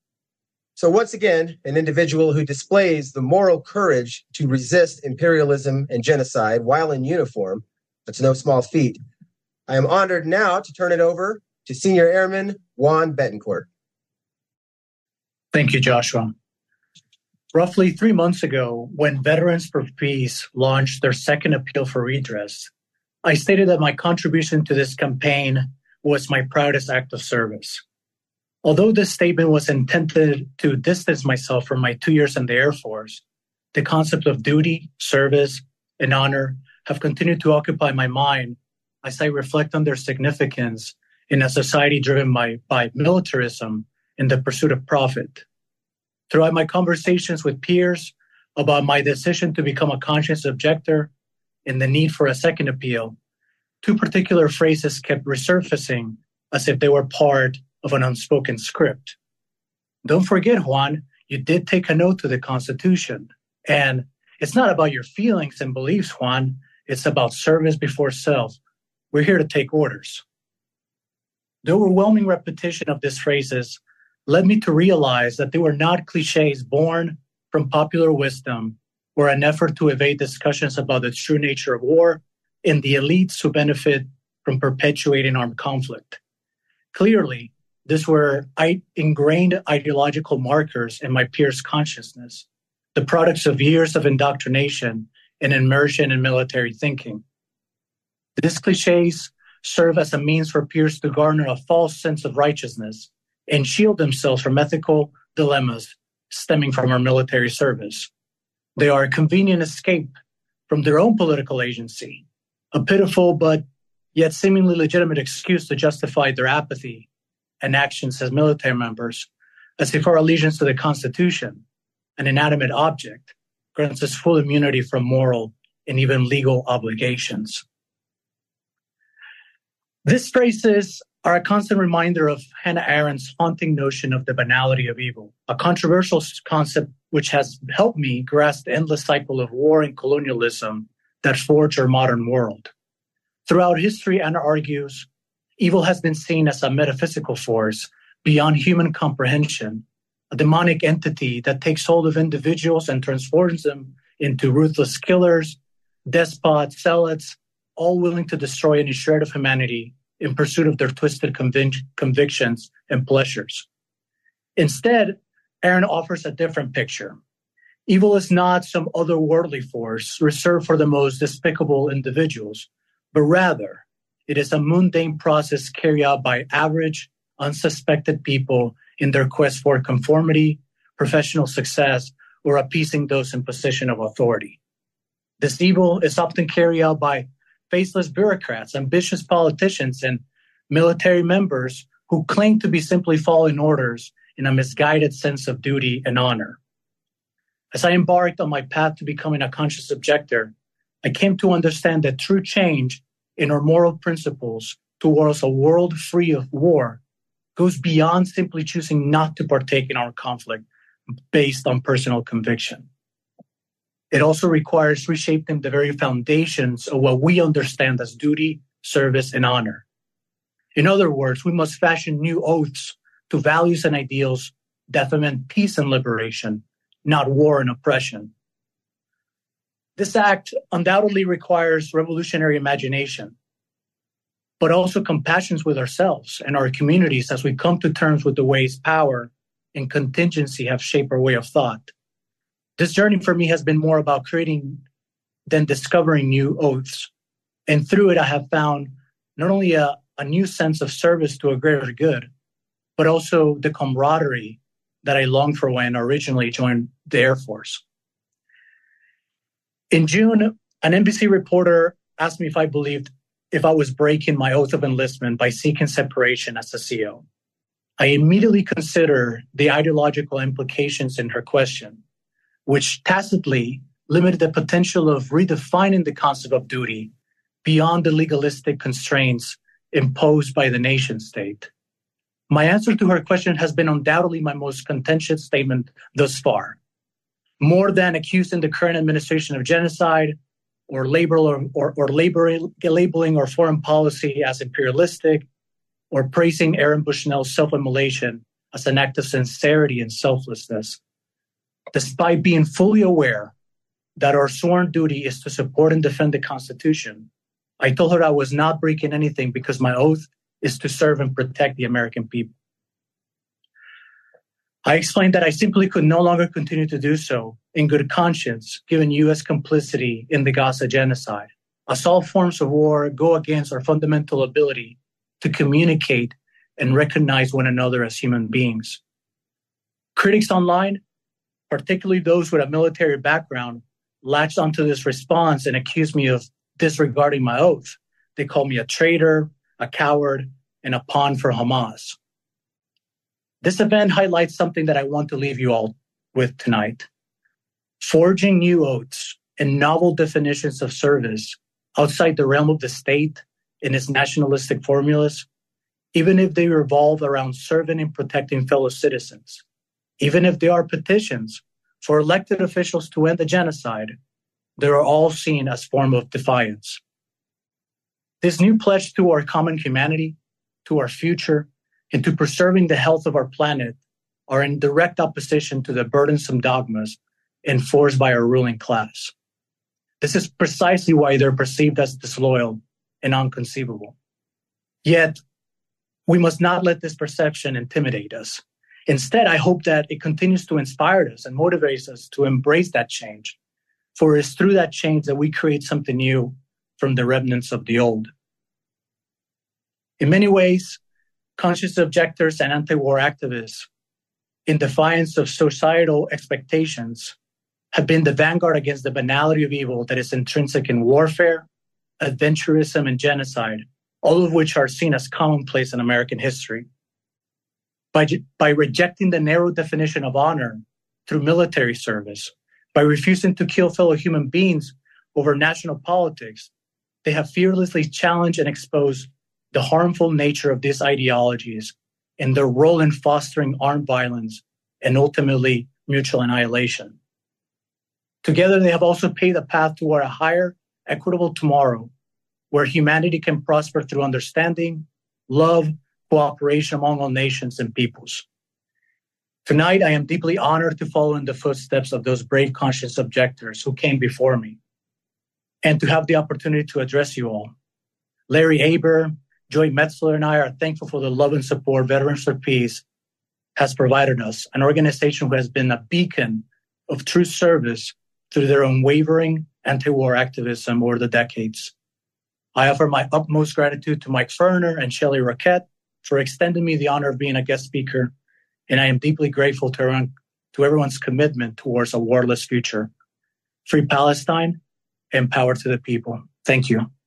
So once again, an individual who displays the moral courage to resist imperialism and genocide while in uniform, that's no small feat. I am honored now to turn it over to Senior Airman Juan Betancourt. Thank you, Joshua. Roughly three months ago, when Veterans for Peace launched their second appeal for redress, I stated that my contribution to this campaign was my proudest act of service. Although this statement was intended to distance myself from my two years in the Air Force, the concept of duty, service, and honor have continued to occupy my mind as I reflect on their significance in a society driven by, by militarism and the pursuit of profit. Throughout my conversations with peers about my decision to become a conscious objector and the need for a second appeal, two particular phrases kept resurfacing as if they were part of an unspoken script. Don't forget, Juan, you did take an oath to the Constitution. And it's not about your feelings and beliefs, Juan. It's about service before self. We're here to take orders. The overwhelming repetition of these phrases led me to realize that they were not cliches born from popular wisdom or an effort to evade discussions about the true nature of war and the elites who benefit from perpetuating armed conflict. Clearly, these were ingrained ideological markers in my peers' consciousness, the products of years of indoctrination and immersion in military thinking. These cliches serve as a means for peers to garner a false sense of righteousness and shield themselves from ethical dilemmas stemming from our military service. They are a convenient escape from their own political agency, a pitiful but yet seemingly legitimate excuse to justify their apathy and actions as military members, as if our allegiance to the Constitution, an inanimate object, grants us full immunity from moral and even legal obligations. These phrases are a constant reminder of Hannah Arendt's haunting notion of the banality of evil, a controversial concept which has helped me grasp the endless cycle of war and colonialism that forge our modern world. Throughout history, Anna argues, evil has been seen as a metaphysical force beyond human comprehension, a demonic entity that takes hold of individuals and transforms them into ruthless killers, despots, zealots, all willing to destroy any shred of humanity in pursuit of their twisted convic- convictions and pleasures. Instead, Arendt offers a different picture. Evil is not some otherworldly force reserved for the most despicable individuals, but rather it is a mundane process carried out by average, unsuspected people in their quest for conformity, professional success, or appeasing those in position of authority. This evil is often carried out by faceless bureaucrats, ambitious politicians, and military members who claim to be simply following orders in a misguided sense of duty and honor. As I embarked on my path to becoming a conscious objector, I came to understand that true change in our moral principles towards a world free of war goes beyond simply choosing not to partake in our conflict based on personal conviction. It also requires reshaping the very foundations of what we understand as duty, service, and honor. In other words, we must fashion new oaths to values and ideals that foment peace and liberation, not war and oppression. This act undoubtedly requires revolutionary imagination, but also compassion with ourselves and our communities as we come to terms with the ways power and contingency have shaped our way of thought. This journey for me has been more about creating than discovering new oaths. And through it, I have found not only a, a new sense of service to a greater good, but also the camaraderie that I longed for when I originally joined the Air Force. In June, an N B C reporter asked me if I believed if I was breaking my oath of enlistment by seeking separation as a C O. I immediately considered the ideological implications in her question, which tacitly limited the potential of redefining the concept of duty beyond the legalistic constraints imposed by the nation state. My answer to her question has been undoubtedly my most contentious statement thus far. More than accusing the current administration of genocide or, label or, or, or labor, labeling our foreign policy as imperialistic, or praising Aaron Bushnell's self-immolation as an act of sincerity and selflessness, despite being fully aware that our sworn duty is to support and defend the Constitution, I told her I was not breaking anything because my oath is to serve and protect the American people. I explained that I simply could no longer continue to do so in good conscience, given U S complicity in the Gaza genocide, as all forms of war go against our fundamental ability to communicate and recognize one another as human beings. Critics online, particularly those with a military background, latched onto this response and accused me of disregarding my oath. They called me a traitor, a coward, and a pawn for Hamas. This event highlights something that I want to leave you all with tonight. Forging new oaths and novel definitions of service outside the realm of the state and its nationalistic formulas, even if they revolve around serving and protecting fellow citizens, even if they are petitions for elected officials to end the genocide, they are all seen as form of defiance. This new pledge to our common humanity, to our future, and to preserving the health of our planet are in direct opposition to the burdensome dogmas enforced by our ruling class. This is precisely why they're perceived as disloyal and unconceivable. Yet, we must not let this perception intimidate us. Instead, I hope that it continues to inspire us and motivates us to embrace that change, for it is through that change that we create something new from the remnants of the old. In many ways, conscious objectors and anti-war activists, in defiance of societal expectations, have been the vanguard against the banality of evil that is intrinsic in warfare, adventurism, and genocide, all of which are seen as commonplace in American history. By, by rejecting the narrow definition of honor through military service, by refusing to kill fellow human beings over national politics, they have fearlessly challenged and exposed the harmful nature of these ideologies and their role in fostering armed violence and ultimately mutual annihilation. Together, they have also paved a path toward a higher, equitable tomorrow where humanity can prosper through understanding, love, cooperation among all nations and peoples. Tonight, I am deeply honored to follow in the footsteps of those brave conscious objectors who came before me and to have the opportunity to address you all. Larry Aber, Joy Metzler, and I are thankful for the love and support Veterans for Peace has provided us, an organization who has been a beacon of true service through their unwavering anti-war activism over the decades. I offer my utmost gratitude to Mike Ferner and Shelley Roquette for extending me the honor of being a guest speaker, and I am deeply grateful to, everyone, to everyone's commitment towards a warless future. Free Palestine and power to the people. Thank you.